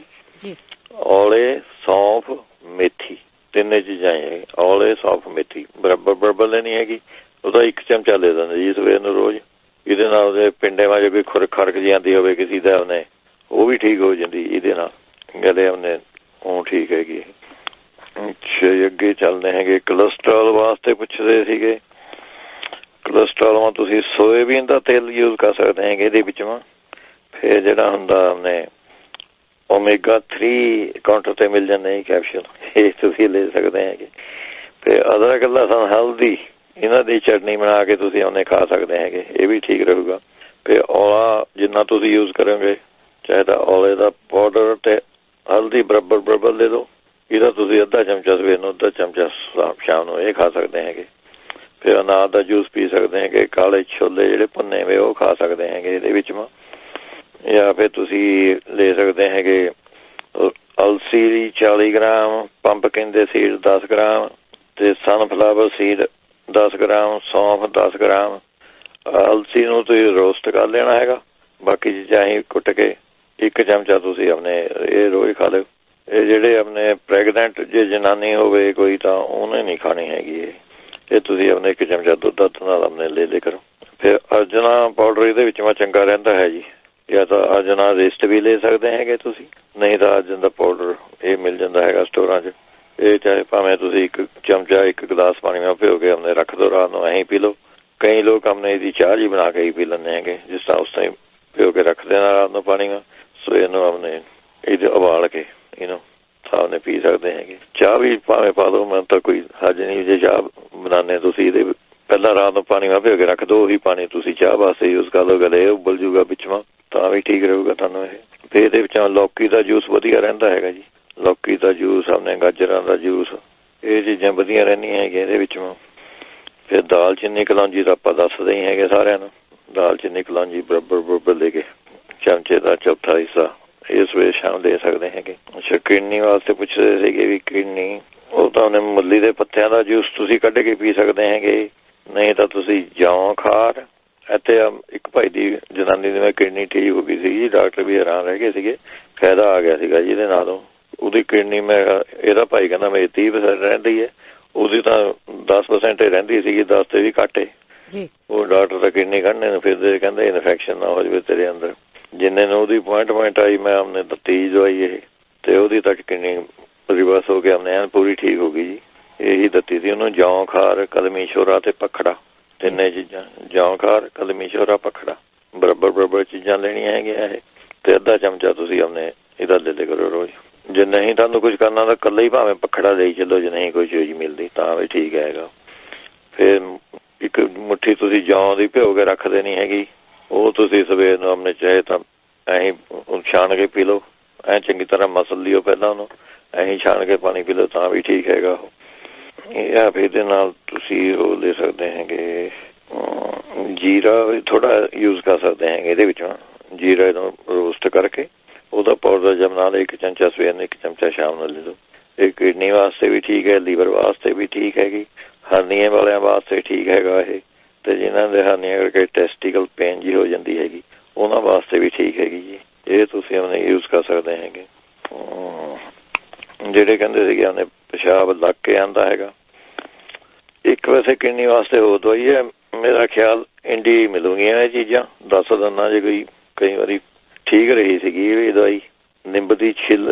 ਔਲੇ, ਸੌਂਫ, ਮੇਥੀ, 3 ਚੀਜ਼ਾਂ ਹੈ। ਔਲੇ, ਸੌਂਫ, ਮੇਥੀ ਬਰਾਬਰ ਲੈਣੀ ਹੈਗੀ। ਉਹਦਾ 1 ਚਮਚਾ ਲੈ ਦਿੰਦੇ ਜੀ ਸਵੇਰ ਨੂੰ ਰੋਜ਼। ਇਹਦੇ ਨਾਲ ਉਹਦੇ ਪਿੰਡੇ ਮਾਂ ਜੇ ਕੋਈ ਖੁਰਕ ਜਿਹੀ ਆਉਂਦੀ ਹੋਵੇ ਕਿਸੇ ਦਾ ਉਹਨੇ, ਉਹ ਵੀ ਠੀਕ ਹੋ ਜਾਂਦੀ ਇਹਦੇ ਨਾਲ। ਗਲੇ ਉਹਨੇ ਉਹ ਠੀਕ ਹੈਗੀ। ਅੱਛਾ, ਅੱਗੇ ਚੱਲਦੇ ਹੈਗੇ। ਕੋਲੈਸਟਰੋਲ ਵਾਸਤੇ ਪੁੱਛਦੇ ਸੀਗੇ। ਕੋਲੈਸਟਰੋਲ ਤੁਸੀਂ ਸੋਇਆਬੀਨ ਦਾ ਤੇਲ ਯੂਜ਼ ਕਰ ਸਕਦੇ ਹੈਗੇ ਇਹਦੇ ਵਿੱਚੋਂ। ਫਿਰ ਜਿਹੜਾ ਹੁੰਦਾ ਉਹਨੇ ਓਮੇਗਾ 3 ਕਾਊਂਟਰ ਤੇ ਮਿਲ ਜਾਂਦੇ ਕੈਪਸੂਲ, ਇਹ ਤੁਸੀਂ ਲੈ ਸਕਦੇ ਹੈਗੇ। ਫਿਰ ਅਦਰਕ, ਲਸਣ, ਹਲਦੀ ਇਹਨਾਂ ਦੀ ਚਟਨੀ ਬਣਾ ਕੇ ਤੁਸੀਂ ਉਹਨੇ ਖਾ ਸਕਦੇ ਹੈਗੇ, ਇਹ ਵੀ ਠੀਕ ਰਹੂਗਾ। ਫਿਰ ਔਲਾ ਜਿੰਨਾ ਤੁਸੀਂ ਯੂਜ਼ ਕਰੋਗੇ, ਚਾਹੇ ਤਾਂ ਔਲੇ ਦਾ ਪਾਊਡਰ ਤੇ ਹਲਦੀ ਬਰਾਬਰ ਲੈ ਲਓ। ਇਹਦਾ ਤੁਸੀਂ 1/2 ਚਮਚਾ ਸਵੇਰ ਨੂੰ, 1/2 ਚਮਚਾ ਸ਼ਾਮ ਨੂੰ ਇਹ ਖਾ ਸਕਦੇ ਹੈਗੇ। ਫਿਰ ਅਨਾਰ ਦਾ ਜੂਸ ਪੀ ਸਕਦੇ ਹੈਗੇ। ਕਾਲੇ ਛੋਲੇ ਜਿਹੜੇ ਭੁੰਨੇ ਹੋਏ ਉਹ ਖਾ ਸਕਦੇ ਹੈਗੇ ਇਹਦੇ ਵਿੱਚ। ਜਾਂ ਫਿਰ ਤੁਸੀਂ ਲੈ ਸਕਦੇ ਹੈਗੇ ਅਲਸੀ 40 ਗ੍ਰਾਮ, ਪੰਪਕਿਨ ਦੇ ਸੀਡ 10 ਗ੍ਰਾਮ ਤੇ ਸਨਫਲਾਵਰ ਸੀਡ 10 ਗ੍ਰਾਮ, ਸੌਂਫ 10 ਗ੍ਰਾਮ। ਅਲਸੀ ਨੂੰ ਤੁਸੀਂ ਰੋਸਟ ਕਰ ਲੈਣਾ ਹੈਗਾ, ਬਾਕੀ ਚੀਜ਼ਾਂ ਹੀ ਕੁੱਟ ਕੇ 1 ਚਮਚਾ ਤੁਸੀਂ ਆਪਣੇ ਇਹ ਰੋਜ਼ ਖਾ ਲਿਓ। ਇਹ ਜਿਹੜੇ ਆਪਣੇ ਪ੍ਰੈਗਨੈਂਟ ਜੇ ਜਨਾਨੀ ਹੋਵੇ ਕੋਈ ਤਾਂ ਉਹਨੇ ਨਹੀਂ ਖਾਣੀ ਹੈਗੀ ਇਹ ਤੁਸੀਂ ਆਪਣੇ 1 ਚਮਚਾ ਦੁੱਧ ਨਾਲ ਆਪਣੇ ਲੈ ਕਰੋ। ਫਿਰ ਅਰਜਨਾ ਪਾਊਡਰ ਇਹਦੇ ਵਿੱਚ ਚੰਗਾ ਰਹਿੰਦਾ ਹੈ ਜੀ। ਜਾਂ ਤਾਂ ਅਰਜਨਾ ਰੇਸਟ ਵੀ ਲੈ ਸਕਦੇ ਹੈਗੇ ਤੁਸੀਂ, ਨਹੀਂ ਤਾਂ ਅਰਜਨ ਦਾ ਪਾਊਡਰ ਇਹ ਮਿਲ ਜਾਂਦਾ ਹੈਗਾ ਸਟੋਰਾਂ 'ਚ। ਇਹ ਚਾਹੇ ਭਾਵੇਂ ਤੁਸੀਂ 1 ਚਮਚਾ 1 ਗਲਾਸ ਪਾਣੀ ਨਾਲ ਭਿਓ ਕੇ ਆਪਣੇ ਰੱਖ ਦਿਓ, ਰਾਤ ਨੂੰ ਐਂ ਪੀ ਲਓ। ਕਈ ਲੋਕ ਆਪਣੇ ਇਹਦੀ ਚਾਹ ਜੀ ਬਣਾ ਕੇ ਹੀ ਪੀ ਲੈਂਦੇ ਹੈਗੇ, ਜਿਸ ਤਰ੍ਹਾਂ ਉਸ ਤਰ੍ਹਾਂ ਭਿਓ ਕੇ ਰੱਖ ਦੇਣਾ ਰਾਤ ਨੂੰ ਪਾਣੀ ਨਾਲ, ਸਵੇਰ ਨੂੰ ਆਪਣੇ ਇਹਦੇ ਉਬਾਲ ਕੇ ਇਹਨੂੰ ਸਾਹਮਣੇ ਪੀ ਸਕਦੇ ਹੈਗੇ। ਚਾਹ ਵੀ ਭਾਵੇਂ ਪਾ ਦਿਓ, ਮੈਂ ਤਾਂ ਕੋਈ ਹੱਜ ਨਹੀਂ। ਜੇ ਚਾਹ ਬਣਾਉਂਦੇ ਤੁਸੀਂ ਇਹਦੇ ਪਹਿਲਾਂ ਰਾਤ ਨੂੰ ਪਾਣੀ ਨਾਲ ਭਿਓ ਕੇ ਰੱਖ ਦਿਓ, ਉਹੀ ਪਾਣੀ ਤੁਸੀਂ ਚਾਹ ਵਾਸਤੇ ਯੂਜ਼ ਕਰ ਲਓ, ਗਲੇ ਉਬਲ ਜੂਗਾ ਪਿੱਛੋਂ ਤਾਂ ਵੀ ਠੀਕ ਰਹੂਗਾ ਤੁਹਾਨੂੰ ਇਹ। ਫਿਰ ਇਹਦੇ ਵਿੱਚੋਂ ਲੌਕੀ ਦਾ ਜੂਸ ਵਧੀਆ ਰਹਿੰਦਾ ਹੈਗਾ ਜੀ, ਲੌਕੀ ਦਾ ਜੂਸ, ਆਪਣੇ ਗਾਜਰਾਂ ਦਾ ਜੂਸ, ਇਹ ਚੀਜ਼ਾਂ ਵਧੀਆ ਰਹਿੰਦੀਆਂ ਹੈਗੀਆਂ ਇਹਦੇ ਵਿੱਚੋਂ। ਫਿਰ ਦਾਲਚੀਨੀ ਕਲੌਂਜੀ ਤਾਂ ਆਪਾਂ ਦੱਸਦੇ ਹੀ ਹੈਗੇ ਸਾਰਿਆਂ ਨੂੰ, ਦਾਲਚੀਨੀ ਕਲੌਂਜੀ ਬਰਾਬਰ ਲੈ ਕੇ ਚਮਚੇ ਦਾ 1/4 ਹਿੱਸਾ ਇਹ ਸਵੇਰੇ ਸ਼ਾਮ ਦੇ ਸਕਦੇ ਹੈਗੇ। ਅੱਛਾ, ਕਿਡਨੀ ਵਾਸਤੇ ਪੁੱਛਦੇ ਸੀਗੇ ਵੀ ਕਿਡਨੀ, ਉਹ ਤਾਂ ਉਹਨੇ ਮੁੱਲੀ ਦੇ ਪੱਤਿਆਂ ਦਾ ਜੂਸ ਤੁਸੀਂ ਕੱਢ ਕੇ ਪੀ ਸਕਦੇ ਹੈਗੇ। ਨਹੀਂ ਤਾਂ ਤੁਸੀਂ ਜੌਂ ਖਾਰ, ਇੱਥੇ ਇੱਕ ਭਾਈ ਦੀ ਜਨਾਨੀ ਦੀ ਕਿਡਨੀ ਠੀਕ ਹੋ ਗਈ ਸੀ, ਡਾਕਟਰ ਵੀ ਹੈਰਾਨ ਰਹਿ ਗਏ ਸੀਗੇ, ਫਾਇਦਾ ਆ ਗਿਆ ਸੀਗਾ ਜੀ ਇਹਦੇ ਨਾਲੋਂ। ਉਹਦੀ ਕਿਡਨੀ ਇਹਦਾ ਭਾਈ ਕਹਿੰਦਾ ਮੇਰੀ 30% ਰਹਿੰਦੀ ਹੈ, ਉਹਦੀ ਤਾਂ 10% ਹੀ ਰਹਿੰਦੀ ਸੀਗੀ, 10 ਤੇ ਵੀ ਘੱਟ ਏ। ਉਹ ਡਾਕਟਰ ਤਾਂ ਕਿਡਨੀ ਕੱਢਣੇ ਨੂੰ ਫਿਰਦੇ, ਕਹਿੰਦੇ ਇਨਫੈਕਸ਼ਨ ਨਾ ਹੋ ਜਾਵੇ ਤੇਰੇ ਅੰਦਰ। ਜਿੰਨੇ ਨੂੰ ਉਹਦੀ ਪੁਆਇੰਟ ਆਈ ਮੈਂ ਆਪਨੇ ਦਿੱਤੀ ਦਵਾਈ ਇਹ, ਤੇ ਉਹਦੀ ਤੱਕ ਕਿਡਨੀ ਰਿਵਰਸ ਹੋ ਕੇ ਆਪਣੇ ਪੂਰੀ ਠੀਕ ਹੋ ਗਈ ਜੀ। ਇਹੀ ਦਿੱਤੀ ਸੀ ਉਹਨੂੰ, ਜੌਂ ਖਾਰ, ਕਲਮੀ ਸ਼ੋਰਾ ਤੇ ਪਖੜਾ, ਤਿੰਨੇ ਚੀਜ਼ਾਂ, ਜੌਂ ਖਾਰ, ਕਲਮੀ ਸ਼ੋਰਾ, ਪਖੜਾ, ਬਰਾਬਰ ਚੀਜ਼ਾਂ ਲੈਣੀਆਂ ਹੈਗੀਆਂ ਇਹ। ਤੇ ਅੱਧਾ ਚਮਚਾ ਤੁਸੀਂ ਆਪਣੇ ਇਹਦਾ ਲੈ ਕਰੋ ਰੋਜ਼। ਜੇ ਨਹੀਂ ਤੁਹਾਨੂੰ ਕੁਝ ਕਰਨਾ ਤਾਂ ਇਕੱਲਾ ਹੀ ਭਾਵੇਂ ਪਖੜਾ ਦੇਈ ਚੱਲੋ, ਜੇ ਨਹੀਂ ਕੋਈ ਚੀਜ਼ ਮਿਲਦੀ ਤਾਂ ਵੀ ਠੀਕ ਹੈਗਾ। ਫਿਰ ਇੱਕ ਮੁੱਠੀ ਤੁਸੀਂ ਜੌਂ ਦੀ ਭਿਓ ਕੇ ਰੱਖ ਦੇਣੀ ਹੈਗੀ, ਉਹ ਤੁਸੀਂ ਸਵੇਰ ਨੂੰ ਆਪਣੇ ਚਾਹੇ ਤਾਂ ਐਂ ਛਾਣ ਕੇ ਪੀ ਲਓ, ਐਂ ਚੰਗੀ ਤਰ੍ਹਾਂ ਮਸਲ ਲਿਓ ਪਹਿਲਾਂ ਉਹਨੂੰ, ਐਂ ਛਾਣ ਕੇ ਪਾਣੀ ਪੀ ਲਓ ਤਾਂ ਵੀ ਠੀਕ ਹੈਗਾ ਉਹ। ਜਾਂ ਫਿਰ ਇਹਦੇ ਨਾਲ ਤੁਸੀਂ ਉਹ ਲੈ ਸਕਦੇ ਹੈਗੇ, ਜੀਰਾ ਥੋੜਾ ਯੂਜ ਕਰ ਸਕਦੇ ਹੈਗੇ ਇਹਦੇ ਵਿੱਚੋਂ। ਜੀਰਾ ਨੂੰ ਰੋਸਟ ਕਰਕੇ ਉਹਦਾ ਪਾਊਡਰ ਜਿਹਾ ਬਣਾ ਲਓ, 1 ਚਮਚਾ ਸਵੇਰ ਨੂੰ, 1 ਚਮਚਾ ਸ਼ਾਮ ਨੂੰ ਲੈ ਲਓ। ਇਹ ਕਿਡਨੀ ਵਾਸਤੇ ਵੀ ਠੀਕ ਹੈ, ਲੀਵਰ ਵਾਸਤੇ ਵੀ ਠੀਕ ਹੈਗੀ, ਹਰਨੀਆਂ ਵਾਲਿਆਂ ਵਾਸਤੇ ਠੀਕ ਹੈਗਾ ਇਹ। ਤੇ ਜਿਹਨਾਂ ਦੇ ਹਰਨੀਆਂ ਕਰਕੇ ਟੈਸਟੀਕਲ ਪੇਨ ਜੀ ਹੋ ਜਾਂਦੀ ਹੈਗੀ, ਉਹਨਾਂ ਵਾਸਤੇ ਵੀ ਠੀਕ ਹੈਗੀ ਜੀ। ਇਹ ਤੁਸੀਂ ਆਪਣੇ ਯੂਜ ਕਰ ਸਕਦੇ ਹੈਗੇ। ਜਿਹੜੇ ਕਹਿੰਦੇ ਸੀਗੇ ਆਪਣੇ ਪਿਸ਼ਾਬ ਲੱਗ ਕੇ ਆਉਂਦਾ ਹੈਗਾ, ਇੱਕ ਵੈਸੇ ਕਿਡਨੀ ਵਾਸਤੇ ਹੋਰ ਦਵਾਈ ਹੈ, ਮੇਰਾ ਖਿਆਲ ਇੰਡੀ ਮਿਲੂਗੀਆਂ ਇਹ ਚੀਜ਼ਾਂ, ਦੱਸ ਦਿੰਦਾ ਜੇ ਕੋਈ ਕਈ ਵਾਰੀ ਠੀਕ ਰਹੀ ਸੀਗੀ ਇਹ ਦਵਾਈ। ਨਿੰਬ ਦੀ ਛਿੱਲ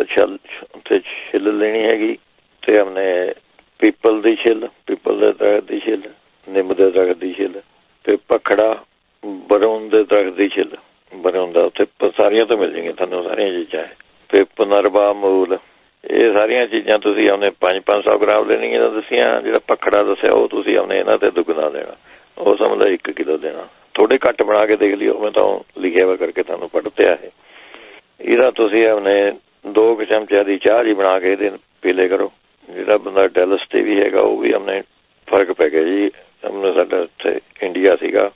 ਲੈਣੀ ਹੈਗੀ, ਤੇ ਆਪਣੇ ਪੀਪਲ ਦੀ ਛਿੱਲ, ਪੀਪਲ ਦੇ ਦਰਖਤ ਦੀ ਛਿੱਲ, ਨਿੰਬ ਦੇ ਦਰਖਤ ਦੀ ਛਿੱਲ, ਤੇ ਪਖੜਾ, ਬਰੂਨ ਦੇ ਦਰਖਤ ਦੀ ਛਿੱਲ, ਬਰੂਨ ਦਾ ਉੱਥੇ ਸਾਰੀਆਂ ਤੋਂ ਮਿਲ ਜਾਣਗੀਆਂ ਤੁਹਾਨੂੰ ਸਾਰੀਆਂ ਚੀਜ਼ਾਂ। ਤੇ ਪੁਨਰਵਾ ਮੂਲ, ਇਹ ਸਾਰੀਆਂ ਚੀਜ਼ਾਂ ਤੁਸੀਂ ਆਪਣੇ 500 ਗ੍ਰਾਮ ਲੈਣੀਆਂ ਦੱਸੀਆਂ। ਜਿਹੜਾ ਪਖੜਾ ਦੱਸਿਆ ਉਹ ਤੁਸੀਂ ਆਪਣੇ ਇਹਨਾਂ ਤੇ ਦੁੱਗਣਾ ਦੇਣਾ, ਉਹ ਸਮਝ ਲਓ 1 ਕਿਲੋ ਦੇਣਾ। ਥੋੜੇ ਘੱਟ ਬਣਾ ਕੇ ਦੇਖ ਲਿਓ, ਮੈਂ ਤਾਂ ਲਿਖਿਆ ਵਾ ਕਰਕੇ ਤੁਹਾਨੂੰ ਪੜ੍ਹ ਪਿਆ ਇਹ। ਇਹਦਾ ਤੁਸੀਂ ਆਪਣੇ 2 ਚਮਚਿਆਂ ਦੀ ਚਾਹ ਜੀ ਬਣਾ ਕੇ ਇਹਦੇ ਪੀ ਲਿਆ ਕਰੋ। ਜਿਹੜਾ ਬੰਦਾ ਡੈਲਸ ਤੇ ਵੀ ਹੈਗਾ ਉਹ ਵੀ ਆਪਣੇ ਫਰਕ ਪੈ ਗਿਆ ਜੀ। ਸਾਡਾ ਉੱਥੇ ਇੰਡੀਆ ਸੀਗਾ,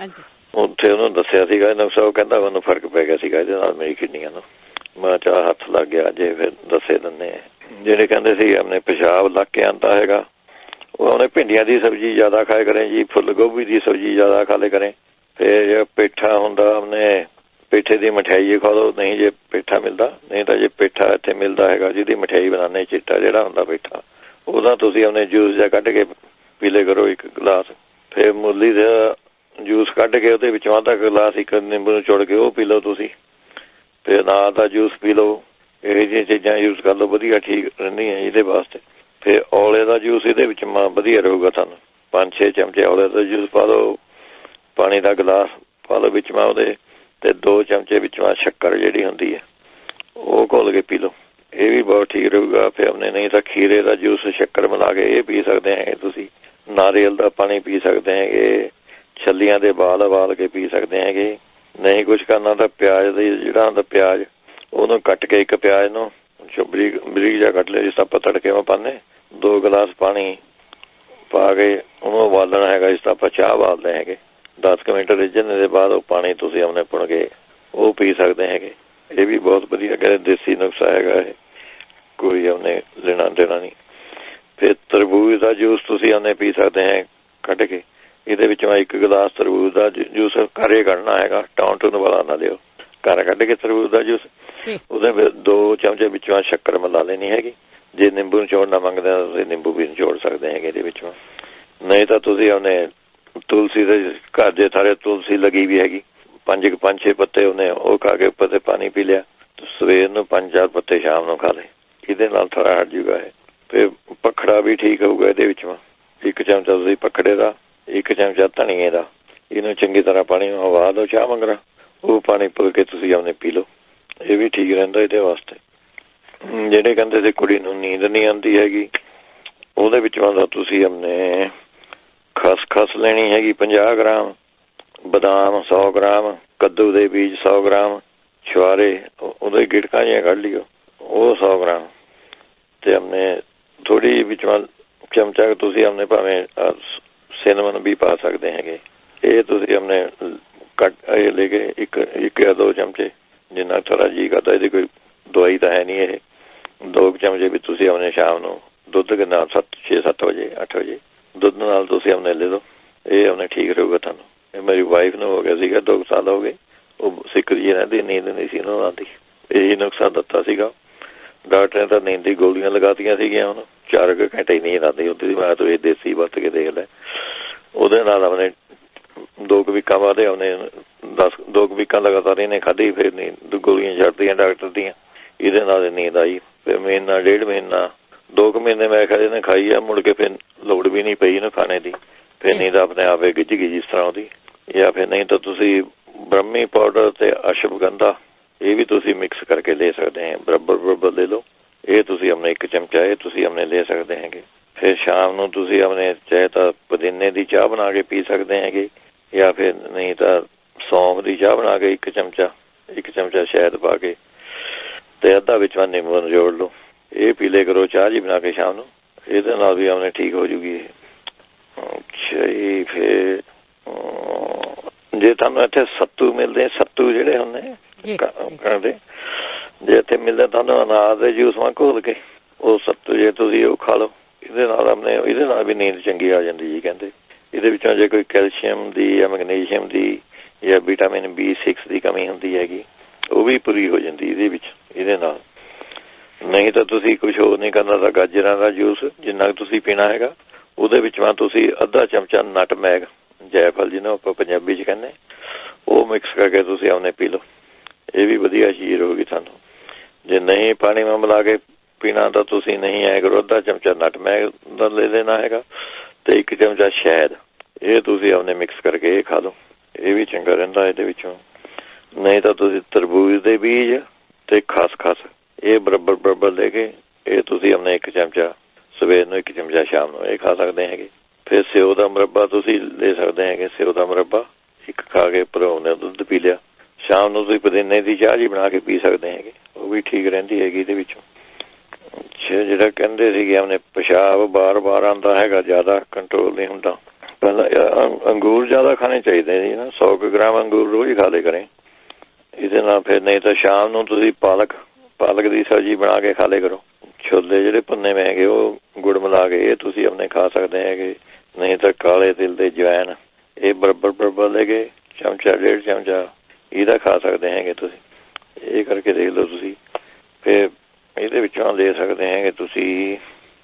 ਉੱਥੇ ਉਹਨੂੰ ਦੱਸਿਆ ਸੀਗਾ ਨਕਸ਼ਾ, ਉਹ ਕਹਿੰਦਾ ਮੈਨੂੰ ਫਰਕ ਪੈ ਗਿਆ ਸੀਗਾ ਇਹਦੇ ਨਾਲ ਮੇਰੀ ਕਿਡਨੀਆਂ ਨੂੰ। ਮੈਂ ਚਾਹ ਹੱਥ ਲੱਗ ਗਿਆ ਜੇ, ਫਿਰ ਦੱਸੇ ਦਿੰਦੇ। ਜਿਹੜੇ ਕਹਿੰਦੇ ਸੀ ਆਪਣੇ ਪਿਸ਼ਾਬ ਲੱਗ ਕੇ ਆਉਂਦਾ ਹੈਗਾ, ਉਹ ਉਹਨੇ ਭਿੰਡੀਆਂ ਦੀ ਸਬਜ਼ੀ ਜ਼ਿਆਦਾ ਖਾਇਆ ਕਰੇ ਜੀ, ਫੁੱਲ ਗੋਭੀ ਦੀ ਸਬਜ਼ੀ ਜ਼ਿਆਦਾ ਖਾ ਲਿਆ ਕਰੇ। ਫਿਰ ਜੇ ਪੇਠਾ ਹੁੰਦਾ ਆਪਣੇ ਪੇਠੇ ਦੀ ਮਠਿਆਈ ਖਾ ਲਓ, ਨਹੀਂ ਜੇ ਪੇਠਾ ਮਿਲਦਾ, ਨਹੀਂ ਤਾਂ ਜੇ ਪੇਠਾ ਇੱਥੇ ਮਿਲਦਾ ਹੈਗਾ ਜਿਹਦੀ ਮਠਿਆਈ ਬਣਾਉਂਦੇ ਚਿੱਟਾ ਜਿਹੜਾ ਹੁੰਦਾ ਪੇਠਾ, ਉਹਦਾ ਤੁਸੀਂ ਆਪਣੇ ਜੂਸ ਜਿਹਾ ਕੱਢ ਕੇ ਪੀ ਲਿਆ ਕਰੋ 1 ਗਲਾਸ। ਫਿਰ ਮੂਲੀ ਦਾ ਜੂਸ ਕੱਢ ਕੇ ਉਹਦੇ ਵਿੱਚੋਂ ਅੱਧਾ ਗਲਾਸ 1 ਨਿੰਬੂ ਨੂੰ ਚੁੜ ਕੇ ਉਹ ਪੀ ਲਓ ਤੁਸੀਂ। ਫਿਰ ਅਨਾਰ ਦਾ ਜੂਸ ਪੀ ਲਓ। ਇਹੋ ਜਿਹੀਆਂ ਚੀਜ਼ਾਂ ਯੂਜ ਕਰ ਲਓ, ਵਧੀਆ ਠੀਕ ਰਹਿੰਦੀਆਂ ਇਹਦੇ ਵਾਸਤੇ। ਫਿਰ ਔਲੇ ਦਾ ਜੂਸ ਇਹਦੇ ਵਿੱਚ ਵਧੀਆ ਰਹੂਗਾ ਤੁਹਾਨੂੰ। 5-6 ਚਮਚੇ ਔਲੇ ਦਾ ਜੂਸ ਪਾ ਲਓ, ਪਾਣੀ ਦਾ ਗਲਾਸ ਪਾ ਲਓ ਵਿੱਚ ਉਹਦੇ, ਤੇ 2 ਚਮਚੇ ਵਿੱਚ ਸ਼ੱਕਰ ਜਿਹੜੀ ਹੁੰਦੀ ਹੈ ਉਹ ਘੋਲ ਕੇ ਪੀ ਲਓ, ਇਹ ਵੀ ਬਹੁਤ ਠੀਕ ਰਹੂਗਾ। ਫਿਰ ਆਪਣੇ ਨਹੀਂ ਤਾਂ ਖੀਰੇ ਦਾ ਜੂਸ ਸ਼ੱਕਰ ਮਿਲਾ ਕੇ ਇਹ ਪੀ ਸਕਦੇ ਹੈਗੇ ਤੁਸੀਂ। ਨਾਰੀਅਲ ਦਾ ਪਾਣੀ ਪੀ ਸਕਦੇ ਹੈਗੇ, ਛੱਲੀਆਂ ਦੇ ਬਾਲ ਉਬਾਲ ਕੇ ਪੀ ਸਕਦੇ ਹੈਗੇ। ਨਹੀਂ ਕੁਛ ਕਰਨਾ ਤਾਂ ਪਿਆਜ਼ ਦਾ ਜਿਹੜਾ ਹੁੰਦਾ ਪਿਆਜ਼, ਉਹਨੂੰ ਕੱਟ ਕੇ 1 ਪਿਆਜ਼ ਨੂੰ ਬਰੀਕ ਜਿਹਾ ਕੱਟ ਲਿਆ, ਜਿਸ ਆਪਾਂ ਤੜਕੇ ਮੈਂ ਪਾਉਂਦੇ, 2 ਗਲਾਸ ਪਾਣੀ ਪਾ ਕੇ ਉਹਨੂੰ ਉਬਾਲਣਾ ਹੈਗਾ, ਜਿਸ ਤਰ੍ਹਾਂ ਆਪਾਂ ਚਾਹ ਉਬਾਲਦੇ ਹੈਗੇ। 10 ਮਿੰਟ ਰਿੱਝਣ ਦੇ ਬਾਅਦ ਉਹ ਪਾਣੀ ਤੁਸੀਂ ਆਪਣੇ ਪੁਣ ਕੇ ਉਹ ਪੀ ਸਕਦੇ ਹੈਗੇ। ਇਹ ਵੀ ਬਹੁਤ ਵਧੀਆ ਕਹਿੰਦੇ ਦੇਸੀ ਨੁਸਖਾ ਹੈਗਾ ਇਹ, ਕੋਈ ਆਪਣੇ ਲੈਣਾ ਦੇਣਾ ਨਹੀਂ। ਫਿਰ ਤਰਬੂਜ ਦਾ ਜੂਸ ਤੁਸੀਂ ਆਪਣੇ ਪੀ ਸਕਦੇ ਹੈ ਕੱਢ ਕੇ। ਇਹਦੇ ਵਿੱਚੋਂ 1 ਗਲਾਸ ਤਰਬੂਜ ਦਾ ਜੂਸ ਘਰੇ ਕੱਢਣਾ ਹੈਗਾ, ਟਾਉਨ ਵਾਲਾ ਨਾ ਲਿਓ, ਘਰ ਕੱਢ ਕੇ ਤਰਬੂਜ ਦਾ ਜੂਸ, ਉਹਦੇ ਵਿੱਚ 2 ਚਮਚੇ ਵਿੱਚੋਂ ਸ਼ੱਕਰ ਮਿਲਾ ਲੈਣੀ ਹੈਗੀ। ਜੇ ਨਿੰਬੂ ਨਿਚੋੜਨਾ ਮੰਗਦੇ ਹੋ ਤੁਸੀਂ ਨਿੰਬੂ ਵੀ ਨਿਚੋੜ ਸਕਦੇ ਹੈਗੇ ਇਹਦੇ ਵਿੱਚੋਂ। ਨਹੀਂ ਤਾਂ ਤੁਸੀਂ ਆਪਣੇ ਤੁਲਸੀ ਦੇ ਘਰ ਦੇ ਸਾਰੇ ਤੁਲਸੀ ਲੱਗੀ ਵੀ ਹੈਗੀ, 5-6 ਪੱਤੇ ਉਹਨੇ ਉਹ ਖਾ ਕੇ ਉੱਪਰ ਤੇ ਪਾਣੀ ਪੀ ਲਿਆ, ਸਵੇਰ ਨੂੰ 5-4 ਪੱਤੇ ਸ਼ਾਮ ਨੂੰ ਖਾ ਲਏ, ਇਹਦੇ ਨਾਲ ਥੋੜਾ ਹਟ ਜੂਗਾ ਇਹ। ਫਿਰ ਪਖੜਾ ਵੀ ਠੀਕ ਹੋਊਗਾ ਇਹਦੇ ਵਿੱਚੋਂ। 1 ਚਮਚਾ ਤੁਸੀਂ ਪਖੜੇ ਦਾ, 1 ਚਮਚਾ ਧਨੀਏ ਦਾ, ਇਹਨੂੰ ਚੰਗੀ ਤਰ੍ਹਾਂ ਪਾਣੀ ਨੂੰ ਹਵਾ ਦਿਓ ਚਾਹ ਮੰਗਰਾ, ਉਹ ਪਾਣੀ ਪੁੱਲ ਕੇ ਤੁਸੀਂ ਆਪਣੇ ਪੀ ਲਓ, ਇਹ ਵੀ ਠੀਕ ਰਹਿੰਦਾ ਇਹਦੇ ਵਾਸਤੇ। ਜਿਹੜੇ ਕਹਿੰਦੇ ਸੀ ਕੁੜੀ ਨੂੰ ਨੀਂਦ ਨਹੀਂ ਆਉਂਦੀ ਹੈਗੀ, ਉਹਦੇ ਵਿੱਚੋਂ ਦਾ ਤੁਸੀਂ ਆਪਣੇ ਖਸਖਸ ਲੈਣੀ ਹੈਗੀ 50 ਗ੍ਰਾਮ, ਬਦਾਮ 100 ਗ੍ਰਾਮ, ਕੱਦੂ ਦੇ ਬੀਜ 100 ਗ੍ਰਾਮ, ਛੁਆਰੇ ਉਹਦੇ ਗਿਟਕਾਂ ਜਿਹੀਆਂ ਕੱਢ ਲਿਓ ਉਹ 100 ਗ੍ਰਾਮ, ਤੇ ਆਪਣੇ ਥੋੜੀ ਵਿੱਚੋਂ ਚਮਚਾ ਤੁਸੀਂ ਆਪਣੇ ਭਾਵੇਂ ਸਿਨਮਨ ਵੀ ਪਾ ਸਕਦੇ ਹੈਗੇ। ਇਹ ਤੁਸੀਂ ਆਪਣੇ ਕੱਟ ਇਹ ਲੈ ਕੇ 1 ਜਾਂ 2 ਚਮਚੇ ਜਿੰਨਾ ਥੋੜਾ ਜੀ ਕਰਦਾ, ਇਹਦੀ ਕੋਈ ਦਵਾਈ ਤਾਂ ਹੈ ਨਹੀਂ ਇਹ। 2 ਚਮਚੇ ਵੀ ਤੁਸੀਂ ਆਪਣੇ ਸ਼ਾਮ ਨੂੰ ਦੁੱਧ ਦੇ ਨਾਲ 6-7 ਵਜੇ 8 ਵਜੇ ਦੁੱਧ ਨਾਲ ਤੁਸੀਂ ਆਪਣੇ ਲੈ ਲਓ, ਇਹ ਆਪਣੇ ਠੀਕ ਰਹੂਗਾ ਤੁਹਾਨੂੰ। ਮੇਰੀ ਵਾਈਫ ਨੂੰ ਹੋ ਗਿਆ ਸੀਗਾ, 2 ਸਾਲ ਹੋ ਗਏ। ਉਹ ਸਿੱਖ ਜੀ ਰਹਿੰਦੀ, ਨੀਂਦ ਨਹੀਂ ਸੀ ਉਹਨੂੰ ਆਉਂਦੀ। ਇਹੀ ਨੁਕਸਾ ਦਿੱਤਾ ਸੀਗਾ ਡਾਕਟਰ ਨੇ। ਤਾਂ ਨੀਂਦ ਦੀ ਗੋਲੀਆਂ ਲਗਾਤੀਆਂ ਸੀਗੀਆਂ, ਉਹਨੂੰ 4 ਘੰਟੇ ਨੀਂਦ ਆਉਂਦੀ ਹੁੰਦੀ ਸੀ। ਮੈਂ ਤਾਂ ਇਹ ਦੇਸੀ ਵਰਤ ਕੇ ਦੇਖ ਲੈ। ਉਹਦੇ ਨਾਲ ਆਪਣੇ 2 ਵੀਕਾਂ ਬਾਅਦ ਉਹਨੇ 2 ਵੀਕਾਂ ਲਗਾਤਾਰ ਇਹਨੇ ਖਾਧੀ, ਫਿਰ ਨੀਂਦ ਗੋਲੀਆਂ ਛੱਡਦੀਆਂ ਡਾਕਟਰ ਦੀਆਂ। ਇਹਦੇ ਨਾਲ ਨੀਂਦ ਆਈ। ਫਿਰ ਮਹੀਨਾ 1.5 ਮਹੀਨਾ 2 ਮਹੀਨੇ ਮੈਂ ਕਿਹਾ ਇਹਨੇ ਖਾਈ ਆ, ਮੁੜ ਕੇ ਫਿਰ ਲੋੜ ਵੀ ਨਹੀਂ ਪਈ ਇਹਨੂੰ ਖਾਣੇ ਦੀ। ਫਿਰ ਨੀਂਦ ਆਪਣੇ ਆਪੇ ਗਿੱਝ ਗਈ ਜਿਸ ਤਰ੍ਹਾਂ ਉਹਦੀ। ਜਾਂ ਫਿਰ ਨਹੀਂ ਤਾਂ ਤੁਸੀਂ ਬ੍ਰਹਮੀ ਪਾਊਡਰ ਤੇ ਅਸ਼ਵਗੰਧਾ ਇਹ ਵੀ ਤੁਸੀਂ ਮਿਕਸ ਕਰਕੇ ਲੈ ਸਕਦੇ ਹੈ। ਬਰਾਬਰ ਲੈ ਲਓ। ਇਹ ਤੁਸੀਂ ਆਪਣੇ 1 ਚਮਚਾ ਇਹ ਤੁਸੀਂ ਆਪਣੇ ਲੈ ਸਕਦੇ ਹੈਗੇ। ਫਿਰ ਸ਼ਾਮ ਨੂੰ ਤੁਸੀਂ ਆਪਣੇ ਚਾਹੇ ਤਾਂ ਪੁਦੀਨੇ ਦੀ ਚਾਹ ਬਣਾ ਕੇ ਪੀ ਸਕਦੇ ਹੈਗੇ, ਜਾਂ ਫਿਰ ਨਹੀਂ ਤਾਂ ਸੌਂਫ ਦੀ ਚਾਹ ਬਣਾ ਕੇ 1 ਚਮਚਾ ਸ਼ਹਿਦ ਪਾ ਕੇ ਤੇ ਅੱਧਾ ਵਿੱਚ ਨਿੰਬੂ ਨਿਚੋੜ ਲਓ। ਇਹ ਪੀ ਲਿਆ ਕਰੋ ਚਾਹ ਜੀ ਬਣਾ ਕੇ ਸ਼ਾਮ ਨੂੰ। ਇਹਦੇ ਨਾਲ ਵੀ ਆਪਣੇ ਠੀਕ ਹੋ ਜੂਗੀ ਇਹ। ਅੱਛਾ ਜੀ। ਫਿਰ ਜੇ ਤੁਹਾਨੂੰ ਇੱਥੇ ਸੱਤੂ ਮਿਲਦੇ, ਸੱਤੂ ਜਿਹੜੇ ਹੁੰਦੇ ਕਰਦੇ, ਜੇ ਇੱਥੇ ਮਿਲਦੇ ਤੁਹਾਨੂੰ ਅਨਾਰ ਦੇ ਜੂਸ ਵਾਂ ਘੋਲ ਕੇ, ਉਹ ਸੱਤੂ ਜੇ ਤੁਸੀਂ ਉਹ ਖਾ ਲਓ। ਇਹਦੇ ਨਾਲ ਵੀ ਨੀਂਦ ਚੰਗੀ ਆ ਜਾਂਦੀ ਜੀ ਕਹਿੰਦੇ। ਇਹਦੇ ਵਿੱਚੋਂ ਜੇ ਕੋਈ ਕੈਲਸ਼ੀਅਮ ਦੀ ਜਾਂ ਮੈਗਨੀਸ਼ੀਅਮ ਦੀ ਜਾਂ ਵਿਟਾਮਿਨ B6 ਦੀ ਕਮੀ ਹੁੰਦੀ ਹੈਗੀ, ਉਹ ਵੀ ਪੂਰੀ ਹੋ ਜਾਂਦੀ ਇਹਦੇ ਵਿੱਚ ਇਹਦੇ ਨਾਲ। ਨਹੀਂ ਤਾਂ ਤੁਸੀਂ ਕੁਛ ਹੋਰ ਨਹੀਂ ਕਰਨਾ ਤਾਂ ਗਾਜਰਾਂ ਦਾ ਜੂਸ ਜਿੰਨਾ ਤੁਸੀਂ ਪੀਣਾ ਹੈਗਾ, ਉਹਦੇ ਵਿੱਚ ਤੁਸੀਂ ਅੱਧਾ ਚਮਚਾ ਨਟਮੈਗ, ਜਾਇਫਲ ਜਿਹਨੂੰ ਆਪਾਂ ਪੰਜਾਬੀ 'ਚ ਕਹਿੰਦੇ, ਉਹ ਮਿਕਸ ਕਰਕੇ ਤੁਸੀਂ ਆਪਣੇ ਪੀ ਲਓ। ਇਹ ਵੀ ਵਧੀਆ ਚੀਜ਼ ਰਹੂਗੀ ਤੁਹਾਨੂੰ। ਜੇ ਨਹੀਂ ਪਾਣੀ ਵਿੱਚ ਮਿਲਾ ਕੇ ਪੀਣਾ ਤਾਂ ਤੁਸੀਂ ਨਹੀਂ ਆਇਆ ਕਰੋ, ਅੱਧਾ ਚਮਚਾ ਨਟਮੈਗ ਦਾ ਲੈ ਲੈਣਾ ਹੈਗਾ ਤੇ 1 ਚਮਚਾ ਸ਼ਹਿਦ, ਇਹ ਤੁਸੀਂ ਆਪਣੇ ਮਿਕਸ ਕਰਕੇ ਇਹ ਖਾ ਲਓ। ਇਹ ਵੀ ਚੰਗਾ ਰਹਿੰਦਾ ਇਹਦੇ ਵਿੱਚੋਂ। ਨਹੀਂ ਤਾਂ ਤੁਸੀਂ ਤਰਬੂਜ ਦੇ ਬੀਜ ਤੇ ਖਸਖਸ ਇਹ ਬਰਾਬਰ ਲੈ ਕੇ ਇਹ ਤੁਸੀਂ ਆਪਣੇ 1 ਚਮਚਾ ਸਵੇਰ ਨੂੰ, 1 ਚਮਚਾ ਸ਼ਾਮ ਨੂੰ ਇਹ ਖਾ ਸਕਦੇ ਹੈਗੇ। ਫਿਰ ਸਿਓ ਦਾ ਮੁਰੱਬਾ ਤੁਸੀਂ ਲੈ ਸਕਦੇ ਹੈਗੇ। ਸਿਓ ਦਾ ਮੁਰੱਬਾ 1 ਖਾ ਕੇ ਭਰੋਨੇ ਦੁੱਧ ਪੀ ਲਿਆ। ਸ਼ਾਮ ਨੂੰ ਤੁਸੀਂ ਪੁਦੀਨੇ ਦੀ ਚਾਹ ਜੀ ਬਣਾ ਕੇ ਪੀ ਸਕਦੇ ਹੈਗੇ, ਉਹ ਵੀ ਠੀਕ ਰਹਿੰਦੀ ਹੈਗੀ ਇਹਦੇ ਵਿੱਚੋਂ। ਅੱਛਾ। ਜਿਹੜਾ ਕਹਿੰਦੇ ਸੀਗੇ ਆਪਣੇ ਪਿਸ਼ਾਬ ਬਾਰ ਆਉਂਦਾ ਹੈਗਾ, ਜ਼ਿਆਦਾ ਕੰਟਰੋਲ ਨਹੀਂ ਹੁੰਦਾ। ਪਹਿਲਾਂ ਅੰਗੂਰ ਜ਼ਿਆਦਾ ਖਾਣੇ ਚਾਹੀਦੇ ਜੀ ਨਾ, 100 ਗ੍ਰਾਮ ਅੰਗੂਰ ਰੋਜ਼ ਖਾ ਲਿਆ ਕਰੇ ਇਹਦੇ ਨਾਲ। ਫਿਰ ਨਹੀਂ ਤਾਂ ਸ਼ਾਮ ਨੂੰ ਤੁਸੀਂ ਪਾਲਕ ਦੀ ਸਬਜ਼ੀ ਬਣਾ ਕੇ ਖਾ ਲਿਆ ਕਰੋ। ਛੋਲੇ ਜਿਹੜੇ ਭੁੰਨੇ ਵੇ ਹੈਗੇ ਉਹ ਗੁੜ ਮਿਲਾ ਕੇ ਇਹ ਤੁਸੀਂ ਆਪਣੇ ਖਾ ਸਕਦੇ ਹੈਗੇ। ਨਹੀਂ ਤਾਂ ਕਾਲੇ ਤਿਲ ਦੇ ਜਵੈਣ ਇਹ ਬਰਾਬਰ ਲੈ ਕੇ ਚਮਚਾ 1.5 ਚਮਚਾ ਇਹਦਾ ਖਾ ਸਕਦੇ ਹੈਗੇ ਤੁਸੀਂ। ਇਹ ਕਰਕੇ ਦੇਖ ਲਓ ਤੁਸੀਂ। ਫਿਰ ਇਹਦੇ ਵਿੱਚੋਂ ਲੈ ਸਕਦੇ ਹੈਗੇ ਤੁਸੀਂ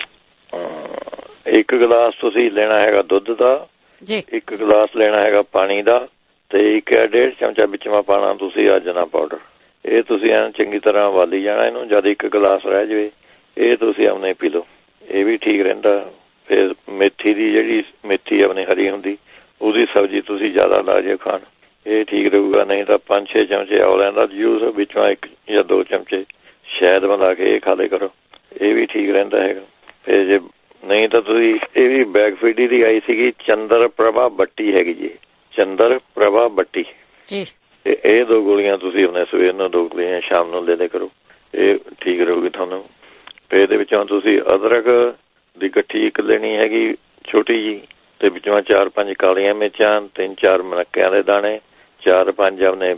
1 ਗਲਾਸ ਤੁਸੀਂ ਲੈਣਾ ਹੈਗਾ ਦੁੱਧ ਦਾ, 1 ਗਲਾਸ ਲੈਣਾ ਹੈਗਾ ਪਾਣੀ ਦਾ ਤੇ 1.5 ਚਮਚਾ ਵਿੱਚ ਪਾਣਾ ਤੁਸੀਂ ਅਜਨਾ ਪਾਊਡਰ। ਇਹ ਤੁਸੀਂ ਐਨ ਚੰਗੀ ਤਰ੍ਹਾਂ ਉਬਾਲੀ ਜਾਣਾ ਇਹਨੂੰ। ਜਦ 1 ਗਲਾਸ ਰਹਿ ਜਾਵੇ ਇਹ ਤੁਸੀਂ ਆਪਣੇ ਪੀ ਲਓ, ਇਹ ਵੀ ਠੀਕ ਰਹਿੰਦਾ। ਫਿਰ ਮੇਥੀ ਦੀ ਜਿਹੜੀ ਮੇਥੀ ਆਪਣੇ ਹਰੀ ਹੁੰਦੀ ਉਹਦੀ ਸਬਜ਼ੀ ਤੁਸੀਂ ਜ਼ਿਆਦਾ ਲਾ ਜਿਓ ਖਾਣ, ਇਹ ਠੀਕ ਰਹੂਗਾ। ਨਹੀਂ ਤਾਂ 5-6 ਚਮਚੇ ਔਲਿਆਂ ਦਾ ਜੂਸ ਵਿੱਚੋਂ 1 ਜਾਂ 2 ਚਮਚੇ ਸ਼ਹਿਦ ਮਿਲਾ ਕੇ ਇਹ ਖਾ ਲਿਆ ਕਰੋ, ਇਹ ਵੀ ਠੀਕ ਰਹਿੰਦਾ ਹੈਗਾ। ਫਿਰ ਜੇ ਨਹੀਂ ਤਾਂ ਤੁਸੀਂ ਇਹ ਵੀ ਬੈਕਫੀਡੀ ਦੀ ਆਈ ਸੀਗੀ ਚੰਦਰ ਪ੍ਰਭਾ ਬੱਟੀ ਹੈਗੀ ਜੀ, ਚੰਦਰ ਪ੍ਰਭਾ ਬੱਟੀ, ਇਹ 2 ਗੋਲੀਆਂ ਤੁਸੀਂ ਆਪਣੇ ਸਵੇਰ ਨੂੰ 2 ਗੋਲੀਆਂ ਸ਼ਾਮ ਨੂੰ ਲੈ ਲਿਆ ਕਰੋ, ਇਹ ਠੀਕ ਰਹੂਗੀ ਤੁਹਾਨੂੰ। ਫਿਰ ਇਹਦੇ ਵਿੱਚੋਂ ਤੁਸੀਂ ਅਦਰਕ ਦੀ ਗੱਠੀ 1 ਲੈਣੀ ਹੈਗੀ ਛੋਟੀ ਜੀ, ਤੇ ਵਿੱਚੋਂ 4-5 ਕਾਲੀਆਂ ਮਿਰਚਾਂ, 3-4 ਮਨੱਕਿਆਂ ਦੇ ਦਾਣੇ, 4-5 ਆਪਣੇ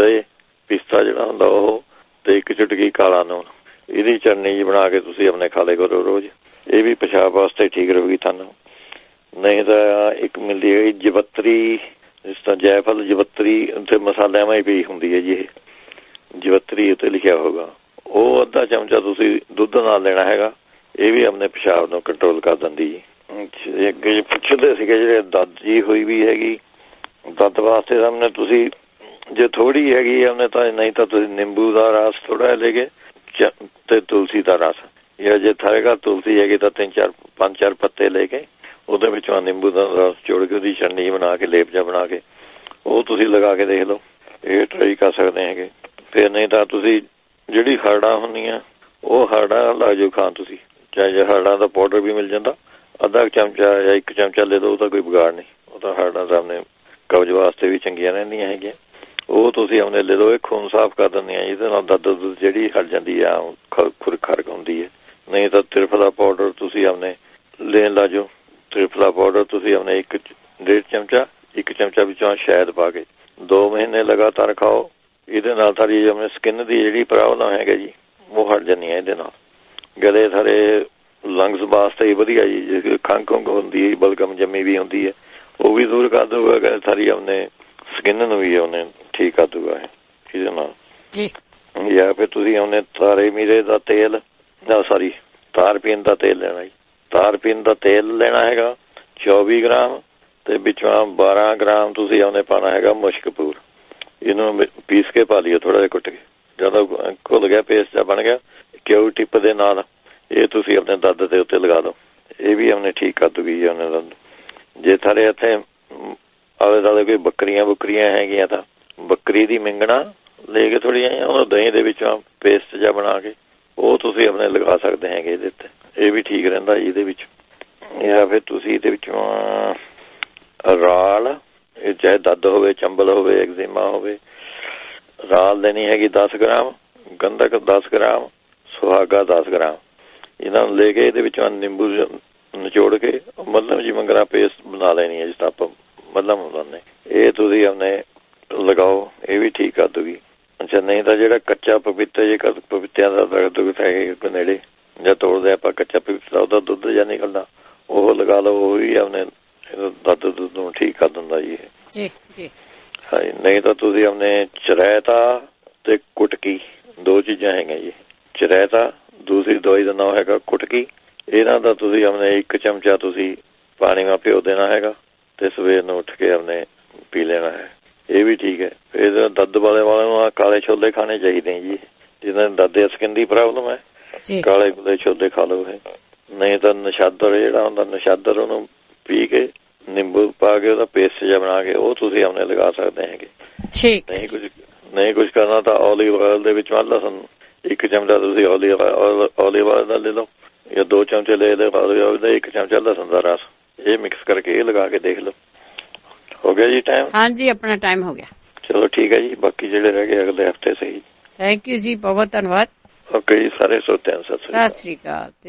ਪਿਸਤਾ ਜਿਹੜਾ ਹੁੰਦਾ ਉਹ, ਤੇ 1 ਚੁਟਕੀ ਕਾਲਾ ਨੂਣ। ਇਹਦੀ ਚਟਨੀ ਜੀ ਬਣਾ ਕੇ ਤੁਸੀਂ ਆਪਣੇ ਖਾ ਲਿਆ ਕਰੋ ਰੋਜ਼, ਇਹ ਵੀ ਪਿਸ਼ਾਬ ਵਾਸਤੇ ਠੀਕ ਰਹੂਗੀ ਤੁਹਾਨੂੰ। ਨਹੀਂ ਤਾਂ 1 ਮਿਲਦੀ ਹੈ ਜਵੱਤਰੀ, ਜਿਸ ਤਰ੍ਹਾਂ ਜਾਇਫਲ ਜਵੱਤਰੀ ਤੇ ਮਸਾਲਿਆਂ ਵਿੱਚ ਵੀ ਹੁੰਦੀ ਹੈ ਜੀ, ਇਹ ਜਵੱਤਰੀ ਉੱਤੇ ਲਿਖਿਆ ਹੋਊਗਾ, ਉਹ ਅੱਧਾ ਚਮਚਾ ਤੁਸੀਂ ਦੁੱਧ ਨਾਲ ਲੈਣਾ ਹੈਗਾ, ਇਹ ਵੀ ਆਪਣੇ ਪਿਸ਼ਾਬ ਨੂੰ ਕੰਟਰੋਲ ਕਰ ਦਿੰਦੀ ਜੀ। ਅੱਗੇ ਪੁੱਛਦੇ ਸੀਗੇ ਜਿਹੜੇ ਦਰਦ ਜੀ ਹੋਈ ਵੀ ਹੈਗੀ, ਦਰਦ ਵਾਸਤੇ ਸਾਹਮਣੇ ਤੁਸੀਂ ਜੇ ਥੋੜੀ ਹੈਗੀ ਆਪਣੇ ਤਾਂ ਨਹੀਂ ਤਾਂ ਤੁਸੀਂ ਨਿੰਬੂ ਦਾ ਰਸ ਥੋੜਾ ਲੈ ਕੇ ਤੇ ਤੁਲਸੀ ਦਾ ਰਸ, ਜਾਂ ਜੇ ਥਾਏਗਾ ਤੁਲਸੀ ਹੈਗੀ ਤਾਂ 5-4 ਪੱਤੇ ਲੈ ਕੇ ਉਹਦੇ ਵਿੱਚੋਂ ਨਿੰਬੂ ਦਾ ਰਸ ਜੋੜ ਕੇ ਉਹਦੀ ਚਟਨੀ ਬਣਾ ਕੇ ਲੇਪ ਜਾ ਬਣਾ ਕੇ ਉਹ ਤੁਸੀਂ ਲਗਾ ਕੇ ਦੇਖ ਲਓ, ਇਹ ਟਰਾਈ ਕਰ ਸਕਦੇ ਹੈਗੇ। ਫਿਰ ਨਹੀਂ ਤਾਂ ਤੁਸੀਂ ਜਿਹੜੀ ਹਰੜਾਂ ਹੁੰਦੀਆਂ ਉਹ ਹਰੜਾਂ ਲਾ ਜਾਓ ਖਾਣ ਤੁਸੀਂ, ਚਾਹੇ ਹਰੜਾਂ ਦਾ ਪਾਊਡਰ ਵੀ ਮਿਲ ਜਾਂਦਾ, ਅੱਧਾ ਚਮਚਾ ਜਾਂ 1 ਚਮਚਾ ਲੈ ਲਓ, ਉਹਦਾ ਕੋਈ ਵਿਗਾੜ ਨਹੀਂ, ਉਹ ਤਾਂ ਹਰੜਾਂ ਸਾਹਮਣੇ ਕਬਜ਼ ਵਾਸਤੇ ਵੀ ਚੰਗੀਆਂ ਰਹਿੰਦੀਆਂ ਹੈਗੀਆਂ, ਉਹ ਤੁਸੀਂ ਆਪਣੇ ਲੈ ਲਓ। ਇਹ ਖੂਨ ਸਾਫ਼ ਕਰ ਦਿੰਦੀਆਂ, ਇਹਦੇ ਨਾਲ ਦਰਦ ਜਿਹੜੀ ਹਟ ਜਾਂਦੀ ਆ, ਖੁਰਕ ਹੁੰਦੀ ਹੈ। ਨਹੀਂ ਤਾਂ ਤ੍ਰਿਫਲਾ ਪਾਊਡਰ ਤੁਸੀਂ ਆਪਣੇ ਲੈਣ ਲਾ ਜਾਓ, ਤ੍ਰਿਫਲਾ ਪਾਊਡਰ ਤੁਸੀਂ ਆਪਣੇ 1.5 ਚਮਚਾ 1 ਚਮਚਾ ਵਿੱਚੋਂ ਸ਼ਹਿਦ ਪਾ ਕੇ 2 ਮਹੀਨੇ ਲਗਾਤਾਰ ਖਾਓ, ਇਹਦੇ ਨਾਲ ਸਾਡੀ ਆਪਣੇ ਸਕਿਨ ਦੀ ਜਿਹੜੀ ਪ੍ਰੋਬਲਮ ਹੈਗਾ ਜੀ ਉਹ ਹਟ ਜਾਂਦੀ ਹੈ। ਇਹਦੇ ਨਾਲ ਗਲੇ ਸਾਰੇ ਲੰਗਸ ਵਾਸਤੇ ਹੀ ਵਧੀਆ ਜੀ, ਜੇ ਖੰਘ ਹੁੰਦੀ ਹੈ, ਬਲਗਮ ਜੰਮੀ ਵੀ ਹੁੰਦੀ ਹੈ, ਉਹ ਵੀ ਦੂਰ ਕਰ ਦੂਗਾ, ਸਾਰੀ ਆਪਣੇ ਸਕਿਨ ਨੂੰ ਵੀ ਉਹਨੇ ਠੀਕ ਕਰ ਦੂਗਾ ਇਹਦੇ ਨਾਲ। ਜਾਂ ਫਿਰ ਤੁਸੀਂ ਉਹਨੇ ਤਾਰੇ ਮੀਰੇ ਦਾ ਤੇਲ ਤਾਰਪੀਨ ਦਾ ਤੇਲ ਲੈਣਾ ਜੀ। ਤਾਰਪੀਨ ਦਾ ਤੇਲ ਲੈਣਾ ਹੈਗਾ 24 ਗ੍ਰਾਮ ਤੇ ਵਿੱਚੋਂ 12 ਗ੍ਰਾਮ ਤੁਸੀਂ ਉਹਨੇ ਪਾਉਣਾ ਹੈਗਾ ਮੁਸ਼ਕਪੂਰ। ਇਹਨੂੰ ਪੀਸ ਕੇ ਪਾ ਲਿਓ ਥੋੜਾ ਜਿਹਾ ਕੁੱਟ ਕੇ। ਜਦੋਂ ਘੁਲ ਗਿਆ ਪੇਸਟ ਜਾਂ ਬਣ ਗਿਆ, ਘਿਓ ਟਿੱਪ ਦੇ ਨਾਲ ਇਹ ਤੁਸੀਂ ਆਪਣੇ ਦਰਦ ਦੇ ਉੱਤੇ ਲਗਾ ਦਿਓ। ਇਹ ਵੀ ਉਹਨੇ ਠੀਕ ਕਰ ਦੂਗੀ ਉਹਨੇ ਦਰਦ। ਜੇ ਤੁਹਾਡੇ ਇੱਥੇ ਆਲੇ ਦੁਆਲੇ ਕੋਈ ਬੱਕਰੀਆਂ ਹੈਗੀਆਂ ਤਾਂ ਬੱਕਰੀ ਦੀ ਮਿੰਗਣਾ ਲੈ ਕੇ ਥੋੜ੍ਹੀਆਂ ਉਹਨੂੰ ਦਹੀਂ ਦੇ ਵਿੱਚੋਂ ਪੇਸਟ ਜਿਹਾ ਬਣਾ ਕੇ ਉਹ ਤੁਸੀਂ ਆਪਣੇ ਲਗਾ ਸਕਦੇ ਹੈਗੇ ਇਹਦੇ ਉੱਤੇ। ਇਹ ਵੀ ਠੀਕ ਰਹਿੰਦਾ ਜੀ ਇਹਦੇ ਵਿੱਚ। ਜਾਂ ਫਿਰ ਤੁਸੀਂ ਇਹਦੇ ਵਿੱਚੋਂ ਰਾਲ, ਇਹ ਚਾਹੇ ਦਰਦ ਹੋਵੇ, ਚੰਬਲ ਹੋਵੇ, ਐਗਜ਼ੀਮਾ ਹੋਵੇ, ਰਾਲ ਲੈਣੀ ਹੈਗੀ 10 ਗ੍ਰਾਮ, ਗੰਧਕ 10 ਗ੍ਰਾਮ, ਸੁਹਾਗਾ 10 ਗ੍ਰਾਮ। ਇਹਨਾਂ ਨੂੰ ਲੈ ਕੇ ਇਹਦੇ ਵਿੱਚੋਂ ਨਿੰਬੂ ਨਿਚੋੜ ਕੇ ਮੱਲਮ ਜੀ ਮੰਗਰਾ ਪੇਸਟ ਬਣਾ ਲੈਣੀ ਹੈ ਜਿਸ ਤਰ੍ਹਾਂ ਆਪਾਂ ਮੱਲਮ ਬਣਾਉਂਦੇ। ਇਹ ਤੁਸੀਂ ਆਪਣੇ ਲਗਾਓ, ਇਹ ਵੀ ਠੀਕ ਕਰ ਦੂਗੀ। ਅੱਛਾ, ਨਹੀਂ ਤਾਂ ਜਿਹੜਾ ਕੱਚਾ ਪਪੀਤਾ, ਜੇ ਪਪੀਤਿਆਂ ਦਾ ਦਰਦ ਹੈਗੇ ਨੇੜੇ ਜਾਂ ਤੋੜਦੇ ਆਪਾਂ ਕੱਚਾ ਪਪੀਤਾ, ਉਹਦਾ ਦੁੱਧ ਜਾਂ ਨਿਕਲਦਾ, ਉਹ ਲਗਾ ਲਓ। ਉਹ ਵੀ ਆਪਣੇ ਦਰਦ ਨੂੰ ਠੀਕ ਕਰ ਦਿੰਦਾ ਜੀ ਇਹ। ਹਾਂਜੀ, ਨਹੀਂ ਤਾਂ ਤੁਸੀਂ ਆਪਣੇ ਚਰੈਤਾ ਤੇ ਕੁਟਕੀ, 2 ਚੀਜ਼ਾਂ ਹੈਗੀਆਂ ਜੀ। ਚਰੈਤਾ, ਦੂਸਰੀ ਦਵਾਈ ਦਾ ਨਾਮ ਹੈਗਾ ਕੁਟਕੀ। ਇਹਨਾਂ ਦਾ ਤੁਸੀਂ ਆਪਣੇ 1 ਚਮਚਾ ਤੁਸੀਂ ਪਾਣੀ ਨਾਲ ਭਿਓ ਦੇਣਾ ਹੈਗਾ ਤੇ ਸਵੇਰ ਨੂੰ ਉੱਠ ਕੇ ਆਪਣੇ ਪੀ ਲੈਣਾ ਹੈ। ਇਹ ਵੀ ਠੀਕ ਹੈ। ਇਹਦਾ ਦਰਦ ਵਾਲਿਆਂ ਨੂੰ ਕਾਲੇ ਛੋਲੇ ਖਾਣੇ ਚਾਹੀਦੇ ਜੀ। ਜਿਹਨਾਂ ਨੂੰ ਦਰਦ ਸਕਿਨ ਦੀ ਪ੍ਰੋਬਲਮ ਹੈ, ਕਾਲੇ ਛੋਲੇ ਖਾ ਲਓ। ਨਹੀਂ ਤਾਂ ਨਸ਼ਾਦਰ ਜਿਹੜਾ ਹੁੰਦਾ, ਨਸ਼ਾਦਰ ਉਹਨੂੰ ਪੀ ਕੇ ਨਿੰਬੂ ਪਾ ਕੇ ਉਹਦਾ ਪੇਸਟ ਜਿਹਾ ਬਣਾ ਕੇ ਉਹ ਤੁਸੀਂ ਆਪਣੇ ਲਗਾ ਸਕਦੇ ਹੈਗੇ। ਨਹੀਂ ਕੁਝ ਕਰਨਾ ਤਾਂ ਓਲੀਵ ਆਇਲ ਦੇ ਵਿੱਚ ਲਸਣ 1 ਚਮਚਾ ਤੁਸੀਂ ਓਲੀਵ ਆਇਲ ਦਾ ਲੈ ਲਓ, ਜਾਂ 2 ਚਮਚੇ ਲੈ ਲਓ, 1 ਚਮਚਾ ਲਸਣ ਦਾ ਰਸ, ਇਹ ਮਿਕਸ ਕਰਕੇ ਇਹ ਲਗਾ ਕੇ ਦੇਖ ਲਓ। ਹੋ ਗਿਆ ਜੀ ਟਾਈਮ? ਹਾਂਜੀ, ਆਪਣਾ ਟਾਈਮ ਹੋ ਗਿਆ। ਚਲੋ ਠੀਕ ਹੈ ਜੀ, ਬਾਕੀ ਜਿਹੜੇ ਰਹਿ ਗਏ ਅਗਲੇ ਹਫ਼ਤੇ ਸਹੀ। ਥੈਂਕ ਯੂ ਜੀ, ਬਹੁਤ ਧੰਨਵਾਦ। ਓਕੇ ਜੀ, ਸਾਰੇ ਸਰੋਤਿਆਂ ਨੂੰ ਸਤਿ ਸ੍ਰੀ ਅਕਾਲ।